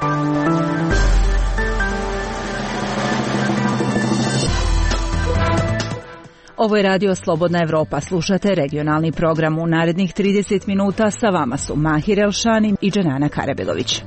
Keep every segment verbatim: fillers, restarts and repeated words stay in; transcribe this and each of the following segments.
Ovo je radio Slobodna Evropa. Slušate regionalni program. U narednih trideset minuta sa vama su Mahir Elšani i Dženana Karabelović.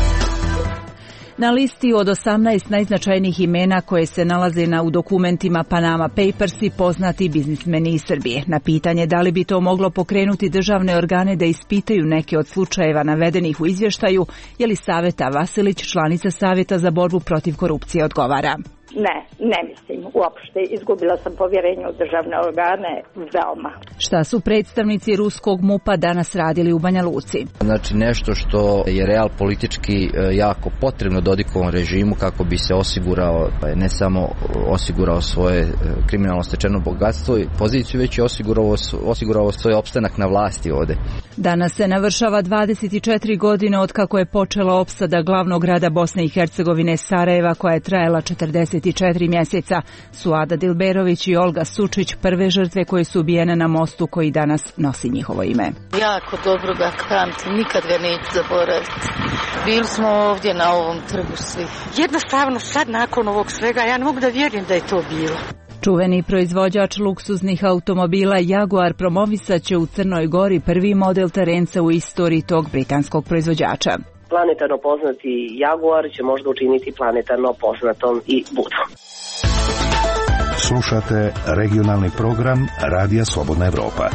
Na listi od osamnaest najznačajnijih imena koje se nalaze na u dokumentima Panama Papers i poznati biznismeni iz Srbije. Na pitanje da li bi to moglo pokrenuti državne organe da ispitaju neke od slučajeva navedenih u izvještaju, Jelisaveta Vasilić, članica Savjeta za borbu protiv korupcije, odgovara. Ne, ne mislim uopšte. Izgubila sam povjerenje u državne organe veoma. Šta su predstavnici ruskog MUP-a danas radili u Banja Luci? Znači nešto što je real politički jako potrebno Dodikovom režimu kako bi se osigurao, ne samo osigurao svoje kriminalno stečeno bogatstvo i poziciju, već i osigurao, osigurao svoj opstanak na vlasti ovde. Danas se navršava dvadeset četiri godine od kako je počela opsada glavnog grada Bosne i Hercegovine Sarajeva, koja je trajala četrdeset četiri mjeseca. Suada Dilberović i Olga Sučić, prve žrtve koje su ubijene na mostu koji danas nosi njihovo ime. Jako dobro ga pamtim, nikad ga neću zaboraviti. Bili smo ovdje na ovom trgu svi. Jednostavno sad nakon ovog svega ja ne mogu da vjerujem da je to bilo. Čuveni proizvođač luksuznih automobila Jaguar promovisat će u Crnoj Gori prvi model terenca u istoriji tog britanskog proizvođača. Planetarno poznati Jaguar će možda učiniti planetarno poznatom i Budu. Slušate regionalni program Radija Slobodna Evropa.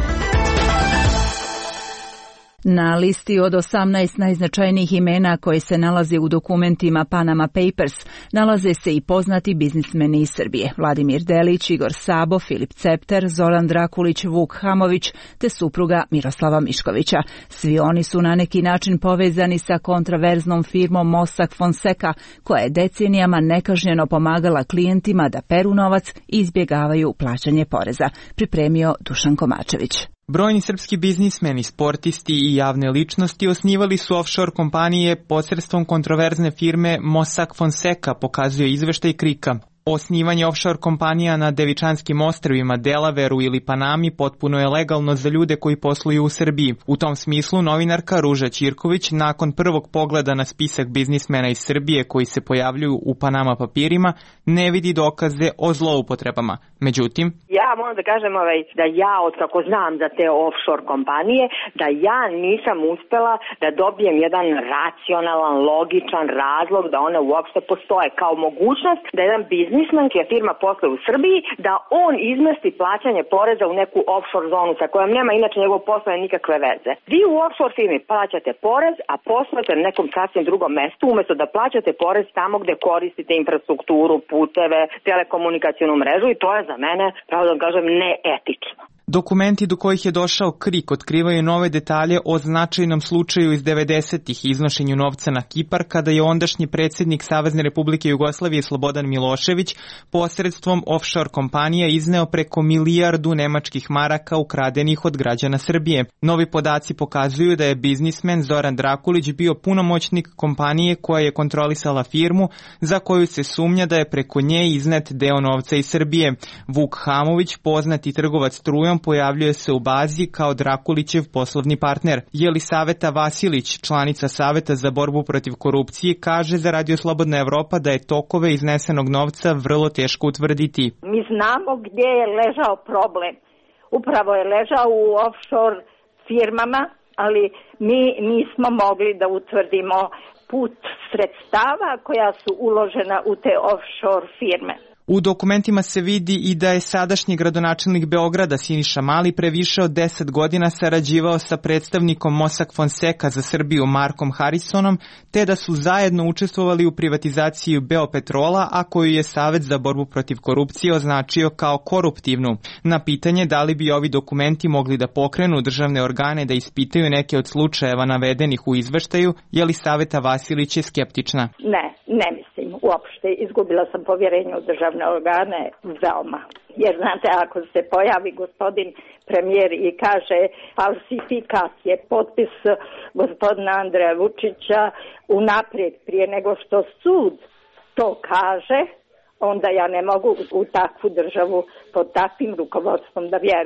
Na listi od osamnaest najznačajnijih imena koje se nalaze u dokumentima Panama Papers nalaze se i poznati biznismeni iz Srbije. Vladimir Delić, Igor Sabo, Filip Cepter, Zoran Drakulić, Vuk Hamović te supruga Miroslava Miškovića. Svi oni su na neki način povezani sa kontraverznom firmom Mossack Fonseca, koja je decenijama nekažnjeno pomagala klijentima da peru novac i izbjegavaju plaćanje poreza. Pripremio Dušan Komačević. Brojni srpski biznismeni, sportisti i javne ličnosti osnivali su offshore kompanije posredstvom kontroverzne firme Mossack Fonseca, pokazuje izveštaj Krika. Osnivanje offshore kompanija na Devičanskim ostrvima, Delaveru ili Panami potpuno je legalno za ljude koji posluju u Srbiji. U tom smislu novinarka Ruža Ćirković nakon prvog pogleda na spisak biznismena iz Srbije koji se pojavljuju u Panama papirima ne vidi dokaze o zloupotrebama. Međutim, ja moram da kažem ovaj, da ja od kako znam za te offshore kompanije, da ja nisam uspela da dobijem jedan racionalan, logičan razlog da one uopšte postoje kao mogućnost da jedan biznis biznismen čija firma posluje u Srbiji, da on izmesti plaćanje poreza u neku offshore zonu sa kojom nema inače njegov posla nikakve veze. Vi u offshore firmi plaćate porez, a poslujete na nekom sasvim drugom mestu, umjesto da plaćate porez tamo gdje koristite infrastrukturu, puteve, telekomunikacijonu mrežu, i to je za mene, pravo da kažem, neetično. Dokumenti do kojih je došao Krik otkrivaju nove detalje o značajnom slučaju iz devedesetih iznošenju novca na Kipar, kada je ondašnji predsjednik Savezne Republike Jugoslavije Slobodan Milošević posredstvom offshore kompanija izneo preko milijardu nemačkih maraka ukradenih od građana Srbije. Novi podaci pokazuju da je biznismen Zoran Drakulić bio punomoćnik kompanije koja je kontrolisala firmu za koju se sumnja da je preko nje iznet deo novca iz Srbije. Vuk Hamović, poznati trgovac strujom, pojavljuje se u bazi kao Drakulićev poslovni partner. Jelisaveta Vasilić, članica Saveta za borbu protiv korupcije, kaže za Radio Slobodna Evropa da je tokove iznesenog novca vrlo teško utvrditi. Mi znamo gdje je ležao problem. Upravo je ležao u offshore firmama, ali mi nismo mogli da utvrdimo put sredstava koja su uložena u te offshore firme. U dokumentima se vidi i da je sadašnji gradonačelnik Beograda Siniša Mali pre više od deset godina sarađivao sa predstavnikom Mossack Fonseca za Srbiju Markom Harrisonom, te da su zajedno učestvovali u privatizaciji Beopetrola, a koju je Savet za borbu protiv korupcije označio kao koruptivnu. Na pitanje da li bi ovi dokumenti mogli da pokrenu državne organe da ispitaju neke od slučajeva navedenih u izveštaju, Jelisaveta Vasilić je skeptična. Ne, ne mislim uopšte. Izgubila sam povjerenje u državne organe veoma. Jer znate, ako se pojavi gospodin premijer i kaže falsifikat je potpis gospodina Andreja Vučića unaprijed prije nego što sud to kaže, onda ja ne mogu u takvu državu pod takvim rukovodstvom da vjerujem.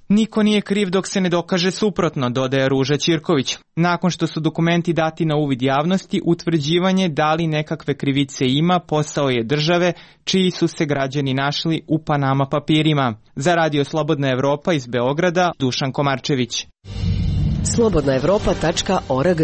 Niko nije kriv dok se ne dokaže suprotno, dodaje Ruža Ćirković. Nakon što su dokumenti dati na uvid javnosti, utvrđivanje da li nekakve krivice ima posao je države čiji su se građani našli u Panama papirima. Za Radio Slobodna Evropa iz Beograda, Dušan Komarčević. slobodna evropa tačka org.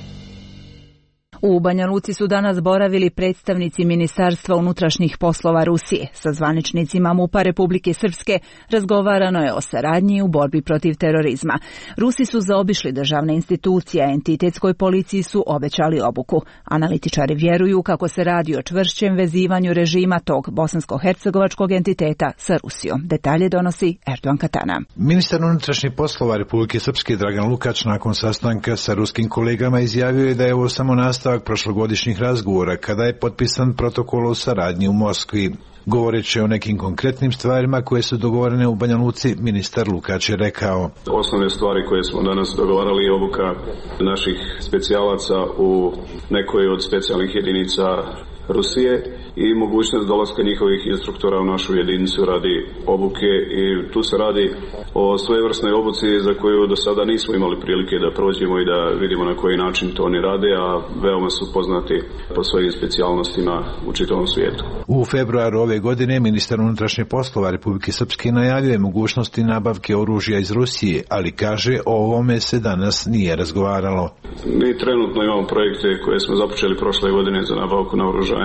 U Banja Luci su danas boravili predstavnici Ministarstva unutrašnjih poslova Rusije. Sa zvaničnicima MUP-a Republike Srpske razgovarano je o saradnji u borbi protiv terorizma. Rusi su zaobišli državne institucije, a entitetskoj policiji su obećali obuku. Analitičari vjeruju kako se radi o čvršćem vezivanju režima tog bosansko-hercegovačkog entiteta sa Rusijom. Detalje donosi Erdogan Katana. Ministar unutrašnjih poslova Republike Srpske Dragan Lukač nakon sastanka sa ruskim kolegama izjavio je da je ovo samo nastavak prošlogodišnjih razgovora kada je potpisan protokol o saradnji u Moskvi. Govoreći o nekim konkretnim stvarima koje su dogovorene u Banja Luci, ministar Lukač je rekao: Osnovne stvari koje smo danas dogovarali je obuka naših specijalaca u nekoj od specijalnih jedinica Rusije i mogućnost dolaska njihovih instruktora u našu jedinicu radi obuke, i tu se radi o svojevrsnoj obuci za koju do sada nismo imali prilike da prođemo i da vidimo na koji način to oni rade, a veoma su poznati po svojim specijalnostima u čitavom svijetu. U februaru ove godine ministar unutrašnjih poslova Republike Srpske najavio nabavke nabavke oružja iz Rusije, ali kaže o ovome se danas nije razgovaralo. Mi trenutno imamo projekte koje smo započeli prošle godine za nabavku naoružanja.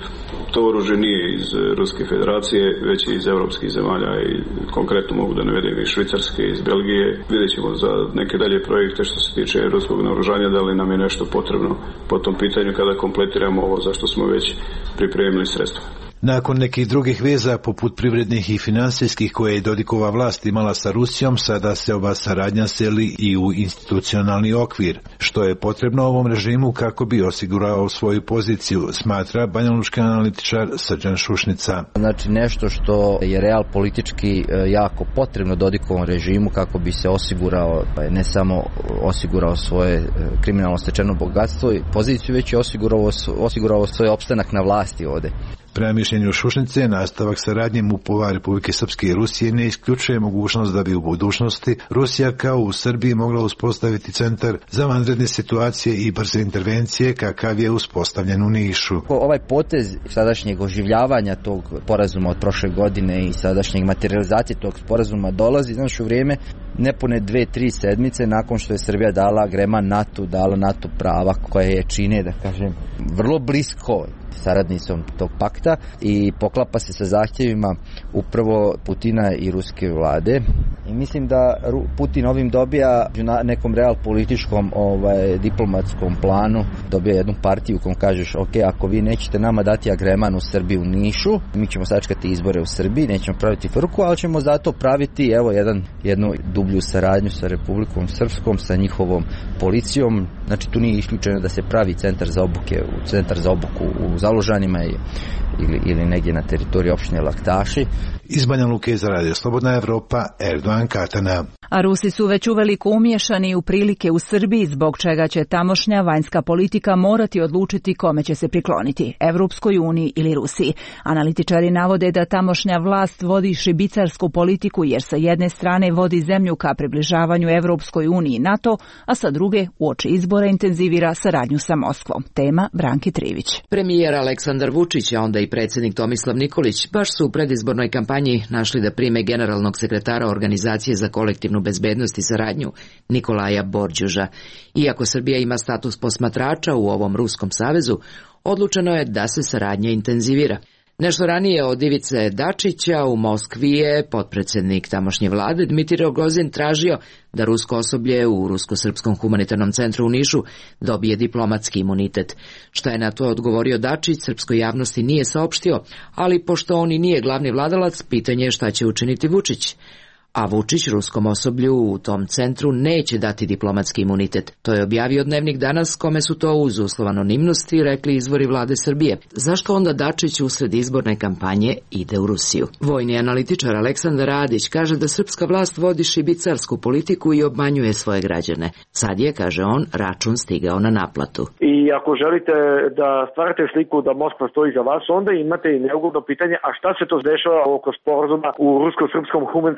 To oružje nije iz Ruske federacije, već iz evropskih zemalja, i konkretno mogu da navedem i Švicarske, iz Belgije. Vidjet ćemo za neke dalje projekte što se tiče ruskog naoružanja, da li nam je nešto potrebno po tom pitanju kada kompletiramo ovo za što smo već pripremili sredstva. Nakon nekih drugih veza, poput privrednih i finansijskih koje je Dodikova vlast imala sa Rusijom, sada se ova saradnja seli i u institucionalni okvir, što je potrebno ovom režimu kako bi osigurao svoju poziciju, smatra banjalučki analitičar Srđan Šušnica. Znači nešto što je real politički jako potrebno Dodikovom režimu kako bi se osigurao, ne samo osigurao svoje kriminalno stečeno bogatstvo i poziciju, već i osigurao, osigurao svoj opstanak na vlasti ovde. Prema mišljenju Šušnice, nastavak saradnje MUP-ova Republike Srpske i Rusije ne isključuje mogućnost da bi u budućnosti Rusija kao u Srbiji mogla uspostaviti centar za vanredne situacije i brze intervencije kakav je uspostavljen u Nišu. Ovaj potez sadašnjeg oživljavanja tog sporazuma od prošle godine i sadašnjeg materializacije tog sporazuma dolazi znaš u vrijeme nepune dve, tri sedmice nakon što je Srbija dala agreman NATO, dala NATO prava koje je čine, da kažem, vrlo blisko saradnicom tog pakta i poklapa se sa zahtjevima upravo Putina i ruske vlade. I mislim da Putin ovim dobija na nekom real političkom ovaj, diplomatskom planu, dobija jednu partiju kom kažeš ok, ako vi nećete nama dati agreman u Srbiji u Nišu, mi ćemo sačekati izbore u Srbiji, nećemo praviti frku, ali ćemo zato praviti evo jedan, jednu dublju saradnju sa Republikom Srpskom, sa njihovom policijom. Znači tu nije isključeno da se pravi centar za obuke, centar za obuku u Zalužanima ili, ili negdje na teritoriji opštine Laktaši. Iz Banja Luke za Radio Slobodna Evropa, Erdogan Katana. A Rusi su već uveliko umiješani u prilike u Srbiji, zbog čega će tamošnja vanjska politika morati odlučiti kome će se prikloniti, Evropskoj uniji ili Rusiji. Analitičari navode da tamošnja vlast vodi šibicarsku politiku jer sa jedne strane vodi zemlju ka približavanju Evropskoj uniji i NATO, a sa druge uoči izbora intenzivira saradnju sa Moskvom. Tema Branki Trivić. Premijer Aleksandar Vučić, a onda i predsjednik Tomislav Nikolić baš su u predizbornoj kampanji našli da prime generalnog sekretara Organizacije za kolektivnu bezbednost i saradnju Nikolaja Borđuža. Iako Srbija ima status posmatrača u ovom Ruskom savezu, odlučeno je da se saradnja intenzivira. Nešto ranije od Ivice Dačića u Moskvi je potpredsjednik tamošnje vlade Dmitrij Rogozin tražio da rusko osoblje u Rusko-srpskom humanitarnom centru u Nišu dobije diplomatski imunitet. Šta je na to odgovorio Dačić, srpskoj javnosti nije saopštio, ali pošto on i nije glavni vladalac, pitanje je šta će učiniti Vučić. A Vučić ruskom osoblju u tom centru neće dati diplomatski imunitet. To je objavio Dnevnik Danas, kome su to uz uslov anonimnosti rekli izvori vlade Srbije. Zašto onda Dačić usred izborne kampanje ide u Rusiju? Vojni analitičar Aleksandar Radić kaže da srpska vlast vodi šibicarsku politiku i obmanjuje svoje građane. Sad je, kaže on, račun stigao na naplatu. I ako želite da stvarate sliku da Moskva stoji za vas, onda imate i neugodno pitanje, a šta se to dešava oko sporazuma u Rusko-srpskom humanitarnom centru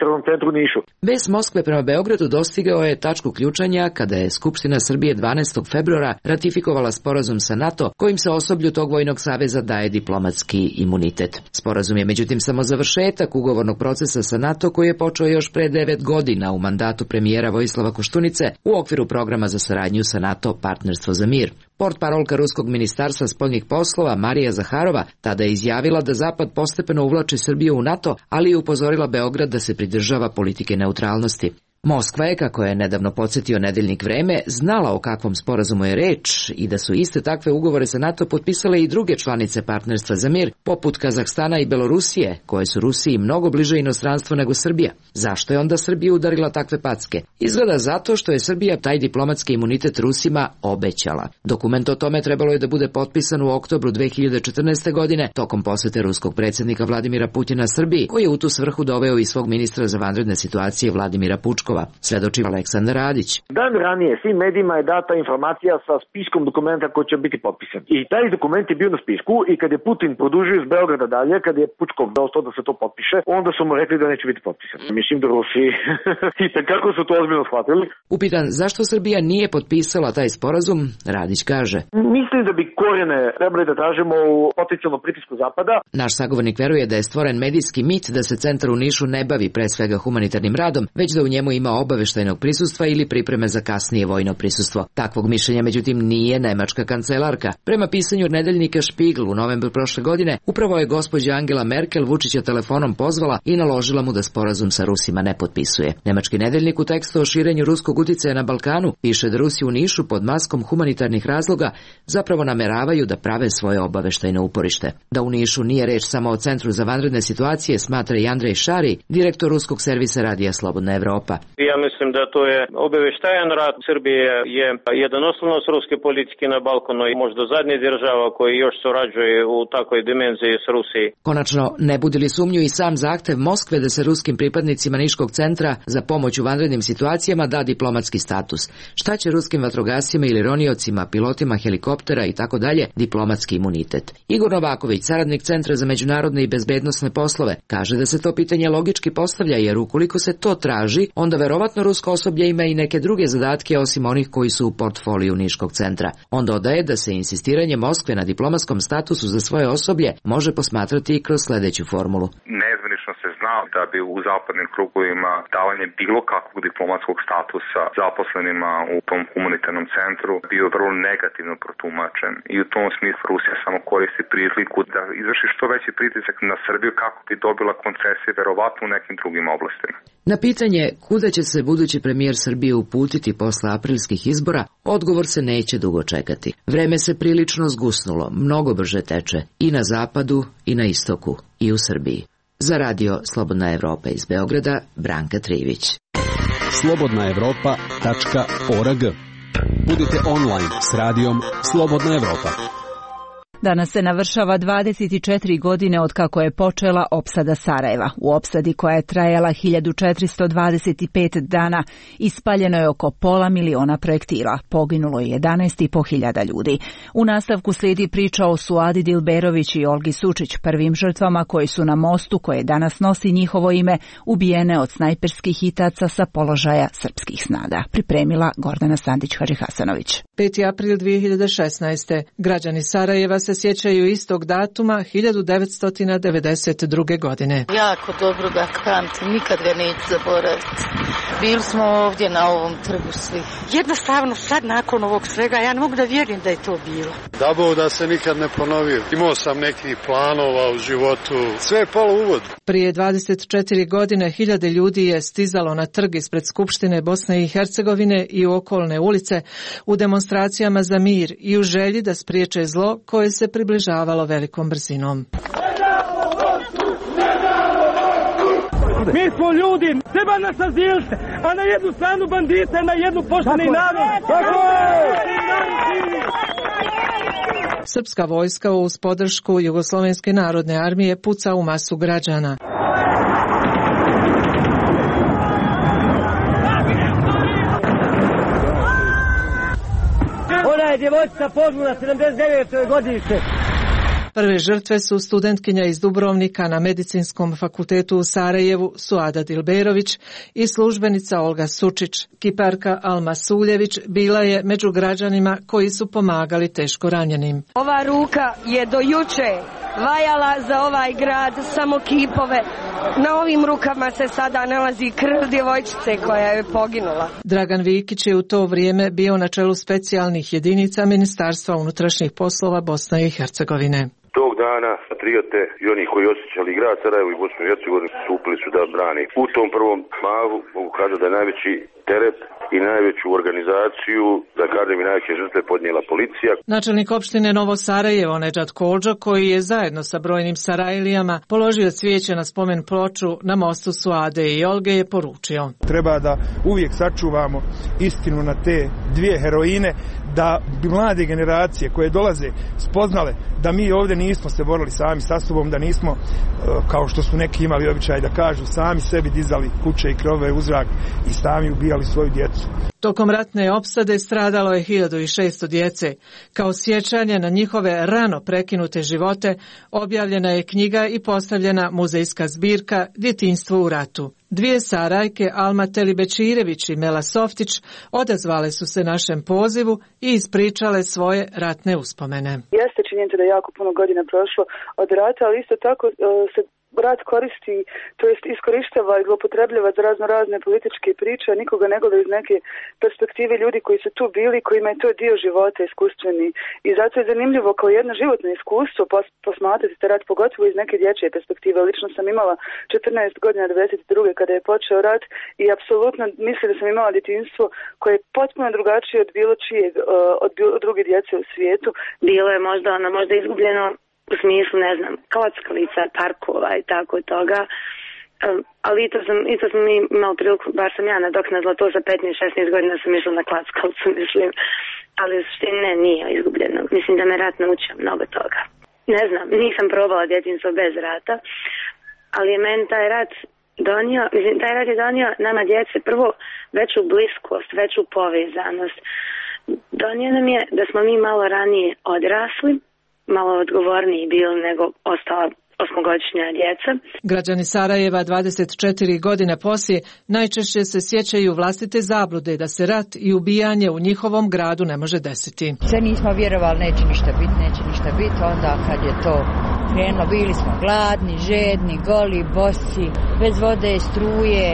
u Nišu. Bes Moskve prema Beogradu dostigao je tačku ključanja kada je Skupština Srbije dvanaestog februara ratifikovala sporazum sa NATO kojim se osoblju tog vojnog saveza daje diplomatski imunitet. Sporazum je međutim samo završetak ugovornog procesa sa NATO koji je počeo još pre devet godina u mandatu premijera Vojislava Koštunice u okviru programa za saradnju sa NATO Partnerstvo za mir. Portparolka Ruskog ministarstva spoljnih poslova Marija Zaharova tada je izjavila da Zapad postepeno uvlači Srbiju u NATO, ali je upozorila Beograd da se pridržava politike neutralnosti. Moskva je, kako je nedavno podsjetio nedeljnik Vreme, znala o kakvom sporazumu je reč i da su iste takve ugovore sa NATO potpisale i druge članice Partnerstva za mir, poput Kazahstana i Belorusije, koje su Rusiji mnogo bliže inostranstvo nego Srbija. Zašto je onda Srbija udarila takve packe? Izgleda zato što je Srbija taj diplomatski imunitet Rusima obećala. Dokument o tome trebalo je da bude potpisan u oktobru dve hiljade četrnaeste. godine tokom posete ruskog predsjednika Vladimira Putina Srbiji, koji je u tu svrhu doveo i svog ministra za vanredne situacije Vladimira Pučkova. Svedoči Aleksandar Radić. Dan ranije svim medijima je data informacija sa spiskom dokumenta koji će biti potpisan. I taj dokument je bio na spisku i kad je Putin produžio iz Beograda dalje, kad je Pučkov dostao da se to potpiše, onda su mu rekli da neće biti potpisan. Mislim da Rusi i kako su to ozbiljno shvatili. Upitan zašto Srbija nije potpisala taj sporazum, Radić kaže: Mislim da bi korijene trebali da tražimo u potencijalnom pritisku Zapada. Naš sagovornik veruje da je stvoren medijski mit da se centar u Nišu ne bavi pre svega humanitarnim radom, već da u njemu ima obaveštajnog prisustva ili pripreme za kasnije vojno prisustvo. Takvog mišljenja međutim nije nemačka kancelarka. Prema pisanju nedeljnika Spiegel u novembru prošle godine, upravo je gospođa Angela Merkel Vučića telefonom pozvala i naložila mu da sporazum sa Rusima ne potpisuje. Nemački nedeljnik u tekstu o širenju ruskog uticaja na Balkanu piše da Rusi u Nišu pod maskom humanitarnih razloga zapravo nameravaju da prave svoje obaveštajno uporište. Da u Nišu nije reč samo o Centru za vanredne situacije, smatra i Andrej Šari, direktor ruskog servisa Radija Slobodna Evropa. Ja mislim da to je obaveštajan rad. Srbije je jedan oslonac ruske politike na Balkanu i možda zadnja država koja još surađuje u takvoj dimenziji s Rusiji. Konačno, ne budi li sumnju i sam zahtev Moskve da se ruskim pripadnicima Niškog centra za pomoć u vanrednim situacijama da diplomatski status. Šta će ruskim vatrogascima ili roniocima, pilotima helikoptera i tako dalje diplomatski imunitet? Igor Novaković, saradnik Centra za međunarodne i bezbednosne poslove, kaže da se to pitanje logički postavlja, jer ukoliko se to traži, onda verovatno rusko osoblje ima i neke druge zadatke osim onih koji su u portfoliju Niškog centra. On dodaje da se insistiranje Moskve na diplomatskom statusu za svoje osoblje može posmatrati i kroz sledeću formulu. Nezvanično se zna da bi u zapadnim krugovima davanje bilo kakvog diplomatskog statusa zaposlenima u tom humanitarnom centru bio vrlo negativno protumačen. I u tom smislu Rusija samo koristi priliku da izvrši što veći pritisak na Srbiju kako bi dobila koncesije verovatno u nekim drugim oblastima. Na pitanje kuda će se budući premijer Srbije uputiti posle aprilskih izbora, odgovor se neće dugo čekati. Vreme se prilično zgusnulo, mnogo brže teče i na zapadu i na istoku i u Srbiji. Za radio Slobodna Evropa iz Beograda, Branka Trivić. slobodna evropa tačka org. Budite online s radijom Slobodna Evropa. Danas se navršava dvadeset četiri godine od kako je počela opsada Sarajeva. U opsadi koja je trajala hiljadu četiristo dvadeset pet dana ispaljeno je oko pola miliona projektila. Poginulo je jedanaest i po hiljada ljudi. U nastavku slijedi priča o Suadi Dilberović i Olgi Sučić, prvim žrtvama koji su na mostu koje danas nosi njihovo ime ubijene od snajperskih hitaca sa položaja srpskih snaga. Pripremila Gordana Sandić-Hadžihasanović. peti april dve hiljade šesnaeste. Građani Sarajeva se sjećaju istog datuma hiljadu devetsto devedeset druge. godine. Jako dobro ga pamtim, nikad ga neću zaboraviti. Bili smo ovdje na ovom trgu svi. Jednostavno sad nakon ovog svega ja ne mogu da vjerujem da je to bilo. Dabo da se nikad ne ponovio. Imao sam nekih planova u životu. Sve je palo u vodu. Prije dvadeset četiri godine hiljade ljudi je stizalo na trg ispred Skupštine Bosne i Hercegovine i u okolne ulice u demonstracijama za mir i u želji da spriječe zlo koje se približavalo velikom brzinom. Mi smo ljudi, treba nas azilite, a na jednu stranu bandite, na jednu pošteni narod. Srpska vojska uz podršku Jugoslovenske narodne armije puca u masu građana. Ona je djevojčica poginula sedamdeset devete godište. Prve žrtve su studentkinja iz Dubrovnika na Medicinskom fakultetu u Sarajevu Suada Dilberović i službenica Olga Sučić. Kiparka Alma Suljević bila je među građanima koji su pomagali teško ranjenim. Ova ruka je do juče vajala za ovaj grad samo kipove. Na ovim rukama se sada nalazi krv djevojčice koja je poginula. Dragan Vikić je u to vrijeme bio na čelu specijalnih jedinica Ministarstva unutrašnjih poslova Bosne i Hercegovine. Tog dana patriote i oni koji osjećali grad Sarajevo i Bosnu i Hercegovinu stupili su da brane. U tom prvom mahu mogu kazati da je najveći teret i najveću organizaciju, da kažem i najveće žrtve podnijela policija. Načelnik opštine Novo Sarajevo Nedžad Koldžo, koji je zajedno sa brojnim Sarajlijama položio cvijeće na spomen ploču na mostu Suade i Olge, je poručio: treba da uvijek sačuvamo istinu na te dvije heroine, da bi mlade generacije koje dolaze spoznale da mi ovdje nismo se borili sami sa sobom, da nismo, kao što su neki imali običaj da kažu, sami sebi dizali kuće i krovove u zrak i sami ubijali svoju djecu. Tokom ratne opsade stradalo je hiljadu šesto djece. Kao sjećanje na njihove rano prekinute živote objavljena je knjiga i postavljena muzejska zbirka Djetinjstvo u ratu. Dvije Sarajke, Alma Telibečirević i Mela Softić, odazvale su se našem pozivu i ispričale svoje ratne uspomene. Jeste činjenica da je jako puno godina prošlo od rata, ali isto tako se rat koristi, to jest iskorištava i zloupotrebljava za razno razne političke priče, a nikoga ne gleda iz neke perspektive ljudi koji su tu bili, kojima je to dio života iskustveni. I zato je zanimljivo kao jedno životno iskustvo posmatrati taj rat, pogotovo iz neke dječje perspektive. Lično sam imala četrnaest godina devedeset druge kada je počeo rat i apsolutno mislim da sam imala djetinjstvo koje je potpuno drugačije od bilo čijeg, od druge djece u svijetu. Bilo je možda ono možda izgubljeno u smislu, ne znam, klackalica, parkova i tako toga. Um, ali i to sam, i to sam imala priliku, bar sam ja nadoknadila to za petnaest šesnaest godina sam išla na klackalicu, mislim. Ali u suštini ne, nije izgubljeno. Mislim da me rat naučio mnogo toga. Ne znam, nisam probala djetinjstvo bez rata, ali je meni taj rat donio, mislim, taj rat je donio nama djece prvo veću bliskost, veću povezanost. Donio nam je da smo mi malo ranije odrasli, malo odgovorniji bili nego ostala osmogodišnja djeca. Građani Sarajeva dvadeset četiri godine poslije najčešće se sjećaju vlastite zablude da se rat i ubijanje u njihovom gradu ne može desiti. Sve nismo vjerovali neće ništa biti, neće ništa biti, onda kad je to krenulo bili smo gladni, žedni, goli, bosi, bez vode, struje,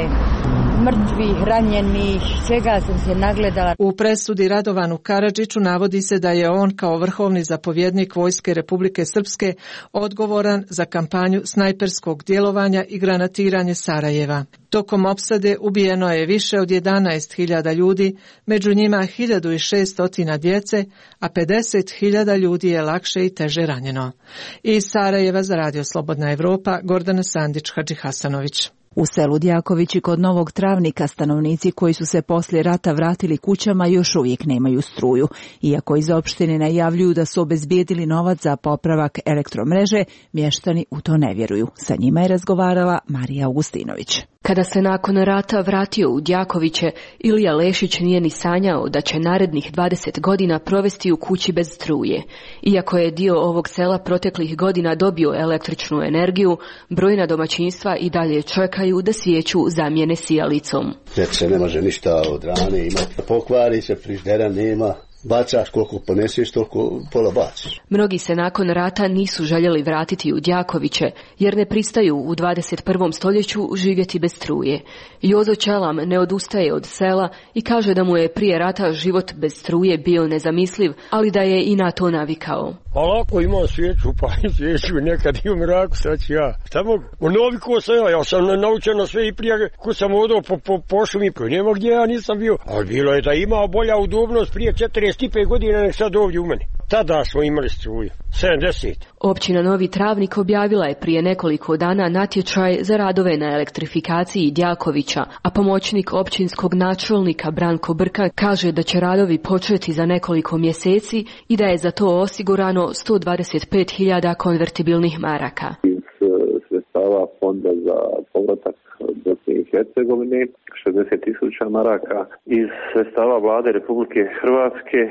mrtvih, ranjenih, svega sam se nagledala. U presudi Radovanu Karadžiću navodi se da je on kao vrhovni zapovjednik Vojske Republike Srpske odgovoran za kampanju snajperskog djelovanja i granatiranje Sarajeva. Tokom opsade ubijeno je više od jedanaest hiljada ljudi, među njima hiljadu šesto djece, a pedeset hiljada ljudi je lakše i teže ranjeno. Iz Sarajeva za Radio Slobodna Evropa, Gordana Sandić Hadžihasanović. U selu Djakovići kod Novog Travnika stanovnici koji su se poslije rata vratili kućama još uvijek nemaju struju. Iako iz opštine najavljuju da su obezbijedili novac za popravak elektromreže, mještani u to ne vjeruju. Sa njima je razgovarala Marija Augustinović. Kada se nakon rata vratio u Djakoviće, Ilija Lešić nije ni sanjao da će narednih dvadeset godina provesti u kući bez struje. Iako je dio ovog sela proteklih godina dobio električnu energiju, brojna domaćinstva i dalje čekaju da svijeću zamijene sijalicom. Već se ne može ništa od rane imati. Pokvari se, friždera nema. Bacaš koliko poneseš, toliko pola baciš. Mnogi se nakon rata nisu željeli vratiti u Djakoviće, jer ne pristaju u dvadeset prvom stoljeću živjeti bez struje. Jozo Čelam ne odustaje od sela i kaže da mu je prije rata život bez struje bio nezamisliv, ali da je i na to navikao. A lako imam svijeću, pa svijeću nekad i u mraku, sad ću ja. Šta mogu? Navikao sam ja, ja sam naučen na sve i prije ko sam odao po, po, po šumi, nema gdje ja nisam bio. Ali bilo je da ima bolja udobnost prije četrdeset pet godina nek sad ovdje u meni. Tada smo imali struju, sedamdeset. Općina Novi Travnik objavila je prije nekoliko dana natječaj za radove na elektrifikaciji Djakovića, a pomoćnik općinskog načelnika Branko Brka kaže da će radovi početi za nekoliko mjeseci i da je za to osigurano sto dvadeset pet hiljada konvertibilnih maraka. Iz sredstava fonda za povratak Bosne i Hercegovine šezdeset tisuća maraka, iz sredstava vlade Republike Hrvatske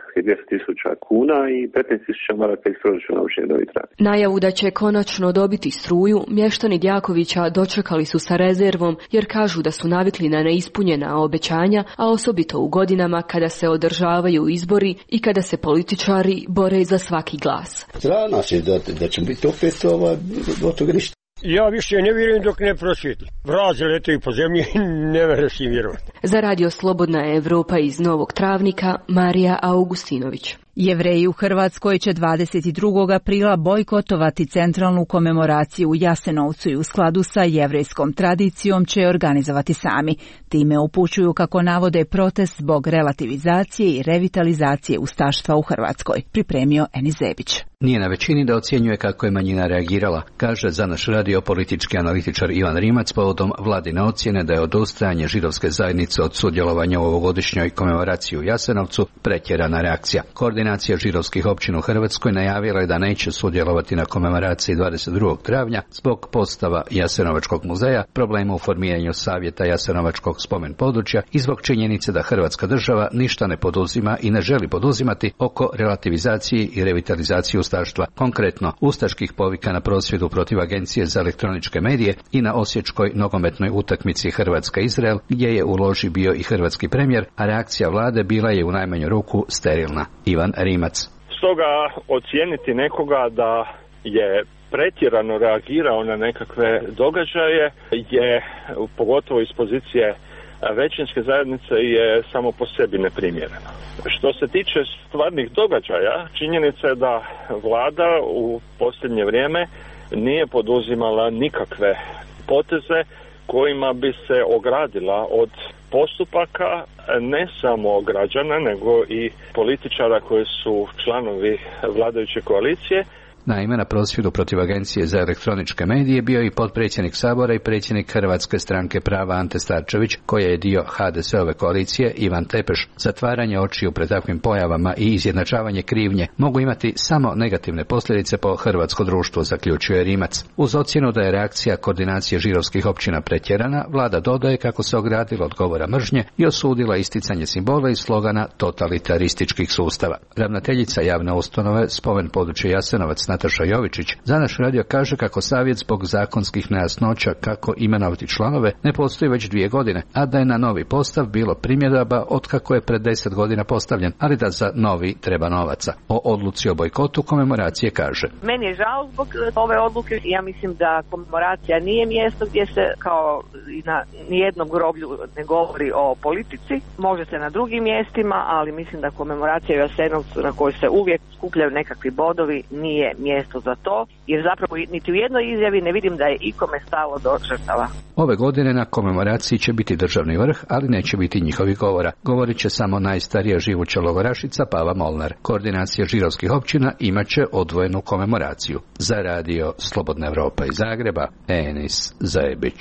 i dvjesto tisuća kuna i petnaest tisuća maraka iz proračuna općine Novi Trag. Najavu da će konačno dobiti struju, mještani Djakovića dočekali su sa rezervom jer kažu da su navikli na neispunjena obećanja, a osobito u godinama kada se održavaju izbori i kada se političari bore za svaki glas. Strana se da, da će biti opet ova, do tog rišta. Ja više ne vjerujem dok ne prosvjetli. Vrazi letaju po zemlji, ne vereš im vjerovati. Za radio Slobodna Evropa iz Novog Travnika, Marija Augustinović. Jevreji u Hrvatskoj će dvadeset drugog aprila bojkotovati centralnu komemoraciju u Jasenovcu i u skladu sa jevrejskom tradicijom će organizovati sami. Time upućuju, kako navode, protest zbog relativizacije i revitalizacije ustaštva u Hrvatskoj. Pripremio Enis Zebić. Nije na većini da ocjenjuje kako je manjina reagirala, kaže za naš radio politički analitičar Ivan Rimac povodom vladine ocjene da je odustajanje židovske zajednice od sudjelovanja u ovogodišnjoj komemoraciji u Jasenovcu pretjerana reakcija. Koordinacija židovskih općina u Hrvatskoj najavila je da neće sudjelovati na komemoraciji dvadeset drugog travnja zbog postava Jasenovačkog muzeja, problema u formiranju savjeta Jasenovačkog spomen područja i zbog činjenice da Hrvatska država ništa ne poduzima i ne želi poduzimati oko relativizacije i revitalizacije ustaštva, konkretno ustaških povika na prosvjedu protiv Agencije za elektroničke medije i na osječkoj nogometnoj utakmici Hrvatska-Izrael, gdje je u loži bio i hrvatski premijer, a reakcija vlade bila je u najmanju ruku sterilna. Ivan Rimac. Stoga ocijeniti nekoga da je pretjerano reagirao na nekakve događaje je, pogotovo iz pozicije većinske zajednice, je samo po sebi neprimjereno. Što se tiče stvarnih događaja, činjenica je da vlada u posljednje vrijeme nije poduzimala nikakve poteze kojima bi se ogradila od postupaka ne samo građana, nego i političara koji su članovi vladajuće koalicije. Naime, na prosvjedu protiv Agencije za elektroničke medije bio i potpredsjednik Sabora i predsjednik Hrvatske stranke prava Ante Starčević, koji je dio ha de se ove koalicije, Ivan Tepeš. Zatvaranje očiju pred takvim pojavama i izjednačavanje krivnje mogu imati samo negativne posljedice po hrvatsko društvo, zaključuje Rimac. Uz ocjenu da je reakcija koordinacije židovskih općina pretjerana, vlada dodaje kako se ogradila od govora mržnje i osudila isticanje simbola i slogana totalitarističkih sustava. Ravnateljica javne ustanove Spomen područje Jasenovac Nataša Jovičić za naš radio kaže kako savjet zbog zakonskih nejasnoća kako imenovati članove ne postoji već dvije godine, a da je na novi postav bilo primjedaba od kako je pred deset godina postavljen, ali da za novi treba novaca. O odluci o bojkotu komemoracije kaže: Meni je žao zbog ove odluke. Ja mislim da komemoracija nije mjesto gdje se kao i na nijednom groblju ne govori o politici. Može se na drugim mjestima, ali mislim da komemoracija u Jasenovcu na kojoj se uvijek skupljaju nekakvi bodovi nije mjesto za to, jer zapravo niti u jednoj izjavi ne vidim da je ikome stalo do žrtava. Ove godine na komemoraciji će biti državni vrh, ali neće biti njihovih govora. Govorit će samo najstarija živuća logorašica Pava Molnar. Koordinacija židovskih općina imat će odvojenu komemoraciju. Za radio Slobodna Evropa iz Zagreba, Enis Zebić.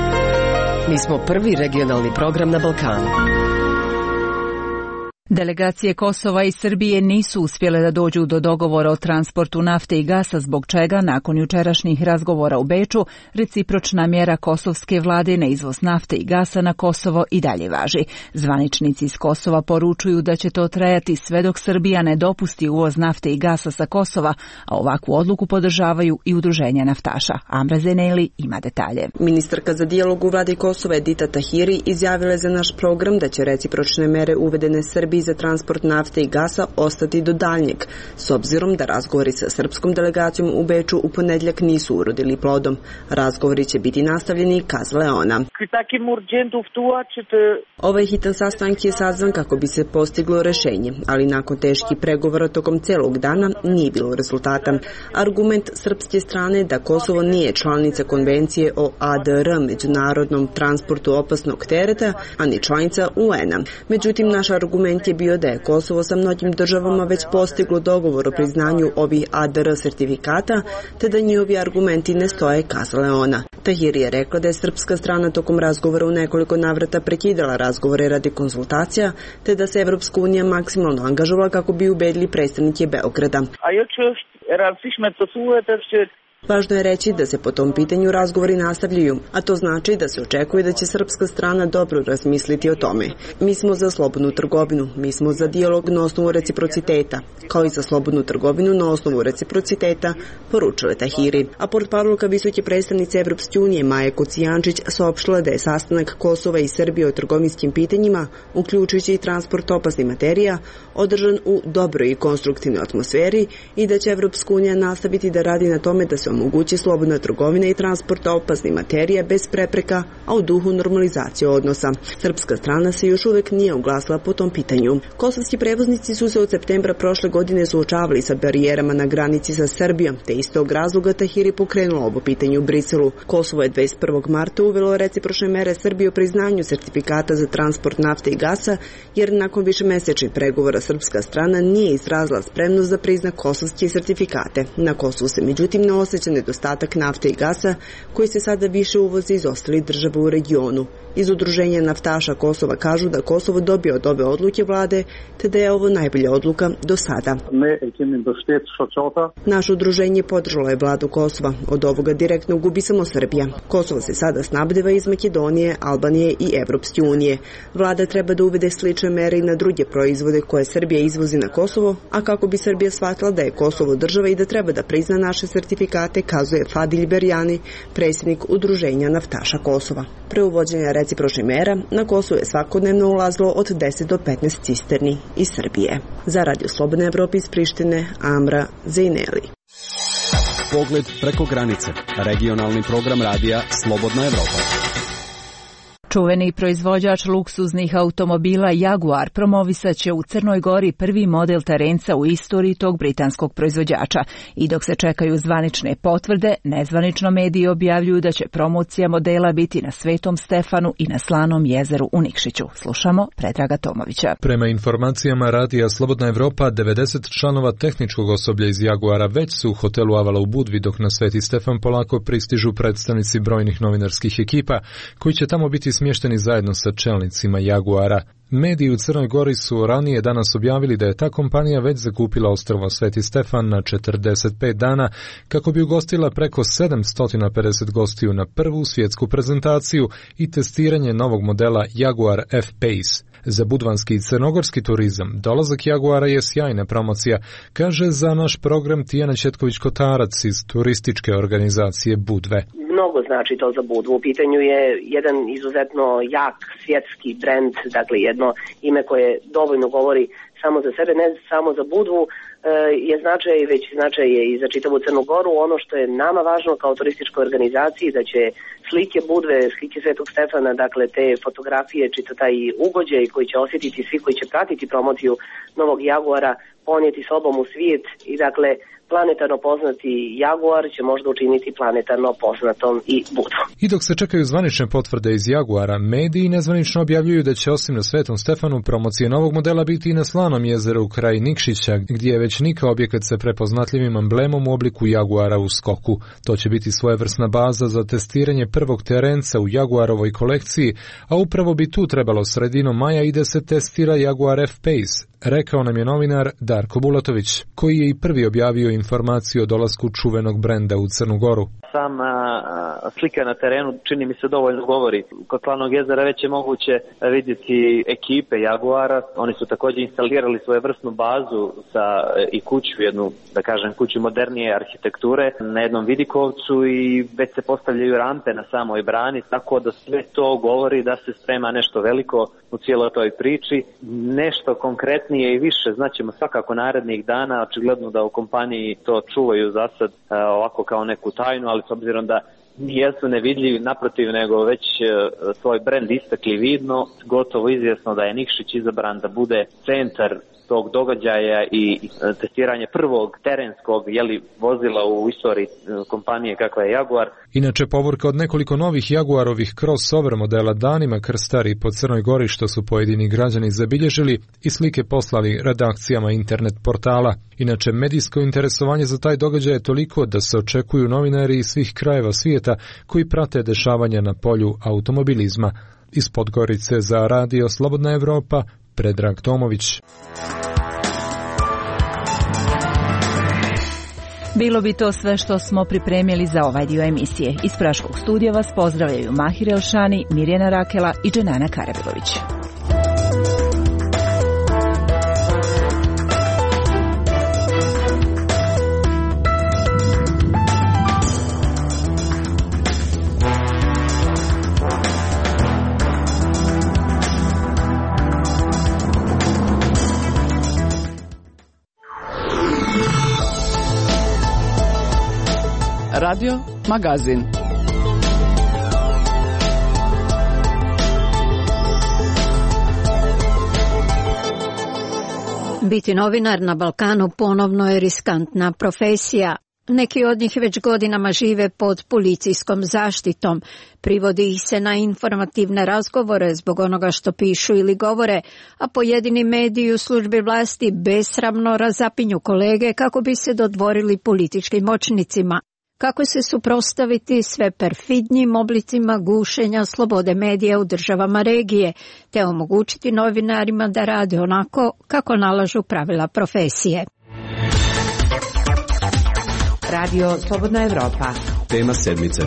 Mi smo prvi regionalni program na Balkanu. Delegacije Kosova i Srbije nisu uspjele da dođu do dogovora o transportu nafte i gasa, zbog čega, nakon jučerašnjih razgovora u Beču, recipročna mjera kosovske vlade na izvoz nafte i gasa na Kosovo i dalje važi. Zvaničnici iz Kosova poručuju da će to trajati sve dok Srbija ne dopusti uvoz nafte i gasa sa Kosova, a ovakvu odluku podržavaju i udruženja naftaša. Amra Zeneli ima detalje. Ministarka za dijalog u vladi Kosova Edita Tahiri izjavila je za naš program da će recipročne mere uvedene Srbiji za transport nafte i gasa ostati do daljnjeg, s obzirom da razgovori sa srpskom delegacijom u Beču u ponedjeljak nisu urodili plodom. Razgovori će biti nastavljeni, kazala je ona. Ovaj hitan sastanak je sazvan kako bi se postiglo rešenje, ali nakon teških pregovora tokom celog dana nije bilo rezultata. Argument srpske strane da Kosovo nije članica konvencije o A D R, međunarodnom transportu opasnog tereta, a ni članica U N-a. Međutim, naš argument je bio da je Kosovo sa mnogim državama već postiglo dogovor o priznanju ovih A D R sertifikata, te da njihovi argumenti ne stoje, kazala je ona. Tahir je rekla da je srpska strana tokom razgovora u nekoliko navrata prekidala razgovore radi konsultacija, te da se Evropska unija maksimalno angažovala kako bi ubedili predstavnike Beograda. Važno je reći da se po tom pitanju razgovori nastavljaju, a to znači da se očekuje da će srpska strana dobro razmisliti o tome. Mi smo za slobodnu trgovinu, mi smo za dijalog na osnovu reciprociteta, kao i za slobodnu trgovinu na osnovu reciprociteta, poručila Tahiri. A portparolka visoke predstavnice Evropske unije Maja Kocijančić saopštila da je sastanak Kosova i Srbije o trgovinskim pitanjima, uključujući i transport opasnih materija, održan u dobroj i konstruktivnoj atmosferi i da će Evropska unija nastaviti da radi na tome da se omogući slobodna trgovina i transport opasnih materija bez prepreka, a u duhu normalizacije odnosa. Srpska strana se još uvek nije oglasila po tom pitanju. Kosovski prevoznici su se od septembra prošle godine suočavali sa barijerama na granici sa Srbijom, te iz tog razloga Tahiri pokrenulo ovo pitanje u Briselu. Kosovo je dvadeset prvog marta uvelo recipročne mere Srbije o priznanju sertifikata za transport nafte i gasa, jer nakon višemesečnih pregovora srpska strana nije izrazila spremnost da prizna kosovske sertifikate. Na Kosovu se međutim ne osjeća nedostatak nafte i gasa koji se sada više uvozi iz ostalih država u regionu. Iz udruženja naftaša Kosova kažu da Kosovo dobije od ove odluke vlade, te da je ovo najbolja odluka do sada. Naše udruženje podržalo je vladu Kosova. Od ovoga direktno gubi samo Srbija. Kosovo se sada snabdeva iz Makedonije, Albanije i Evropske unije. Vlada treba da uvede slične mere i na druge proizvode koje Srbija izvozi na Kosovo, a kako bi Srbija shvatila da je Kosovo država i da treba da prizna naše sertifikate, kazuje Fadil Berjani, predsjednik udruženja naftaša Kosova. Pre uvođenja recipročnih mera na Kosovo je svakodnevno ulazilo od deset do petnaest cisterni iz Srbije. Za Radio Slobodne Evrope iz Prištine, Amra Zejneli. Pogled preko granice. Regionalni program radija Slobodna Evropa. Čuveni proizvođač luksuznih automobila Jaguar promovisat će u Crnoj Gori prvi model terenca u istoriji tog britanskog proizvođača. I dok se čekaju zvanične potvrde, nezvanično mediji objavljuju da će promocija modela biti na Svetom Stefanu i na Slanom jezeru u Nikšiću. Slušamo Predraga Tomovića. Prema informacijama radija Slobodna Evropa, devedeset članova tehničkog osoblja iz Jaguara već su u hotelu Avala u Budvi, dok na Sveti Stefan polako pristižu predstavnici brojnih novinarskih ekipa, koji će tamo biti smješteni zajedno sa čelnicima Jaguara. Mediji u Crnoj Gori su ranije danas objavili da je ta kompanija već zakupila ostrvo Sveti Stefan na četrdeset pet dana kako bi ugostila preko sedamsto pedeset gostiju na prvu svjetsku prezentaciju i testiranje novog modela Jaguar F-Pace. Za budvanski i crnogorski turizam dolazak Jaguara je sjajna promocija, kaže za naš program Tijana Četković-Kotarac iz turističke organizacije Budve. Mnogo znači to za Budvu. U pitanju je jedan izuzetno jak svjetski brend, dakle jedno ime koje dovoljno govori samo za sebe, ne samo za Budvu, je značaj, već značaj je i za čitavu Crnu Goru. Ono što je nama važno kao turističkoj organizaciji, da će slike Budve, slike Svetog Stefana, dakle te fotografije, čita taj ugođaj koji će osjetiti svi koji će pratiti promociju novog Jaguara, ponijeti sobom u svijet i dakle planetarno poznati Jaguar će možda učiniti planetarno poznatom i Budvu. I dok se čekaju zvanične potvrde iz Jaguara, mediji nezvanično objavljuju da će osim na Svetom Stefanu promocije novog modela biti i na Slanom jezeru kraj Nikšića, gdje je već Nika objekat sa prepoznatljivim emblemom u obliku Jaguara u skoku. To će biti svojevrsna baza za testiranje prvog terenca u Jaguarovoj kolekciji, a upravo bi tu trebalo sredinom maja i da se testira Jaguar F-Pace, rekao nam je novinar Darko Bulatović, koji je i prvi objavio informaciju o dolasku čuvenog brenda u Crnu Goru. Sama slika na terenu čini mi se dovoljno govori. Kod Slanog jezera već je moguće vidjeti ekipe Jaguara. Oni su također instalirali svoju vrstnu bazu sa, i kuću, jednu, da kažem, kuću modernije arhitekture na jednom vidikovcu i već se postavljaju rampe na samoj brani, tako da sve to govori da se sprema nešto veliko u cijeloj toj priči. Nešto konkretnije i više znaćemo svakako narednih dana. Očigledno da u kompaniji to čuvaju za sad ovako kao neku tajnu, ali s obzirom da nijesu nevidljivi, naprotiv, nego već svoj brend istakli vidno, gotovo izvjesno da je Nikšić izabran da bude centar tog događaja i testiranje prvog terenskog jeli, vozila u istoriji kompanije kakva je Jaguar. Inače, povorka od nekoliko novih Jaguarovih crossover modela danima krstari po Crnoj Gori, što su pojedini građani zabilježili i slike poslali redakcijama internet portala. Inače, medijsko interesovanje za taj događaj je toliko da se očekuju novinari iz svih krajeva svijeta koji prate dešavanja na polju automobilizma. Iz Podgorice za Radio Slobodna Evropa, Predrag Tomović. Bilo bi to sve što smo pripremili za ovaj dio emisije. Iz Praškog studija vas pozdravljaju Mahir Elšani, Mirjana Rakela i Dženana Karabilović. Radio Magazin. Biti novinar na Balkanu ponovno je riskantna profesija. Neki od njih već godinama žive pod policijskom zaštitom. Privodi ih se na informativne razgovore zbog onoga što pišu ili govore, a pojedini mediji u službi vlasti besramno razapinju kolege kako bi se dodvorili političkim moćnicima. Kako se suprotstaviti sve perfidnijim oblicima gušenja slobode medija u državama regije, te omogućiti novinarima da rade onako kako nalažu pravila profesije. Radio Slobodna Evropa. Tema sedmice.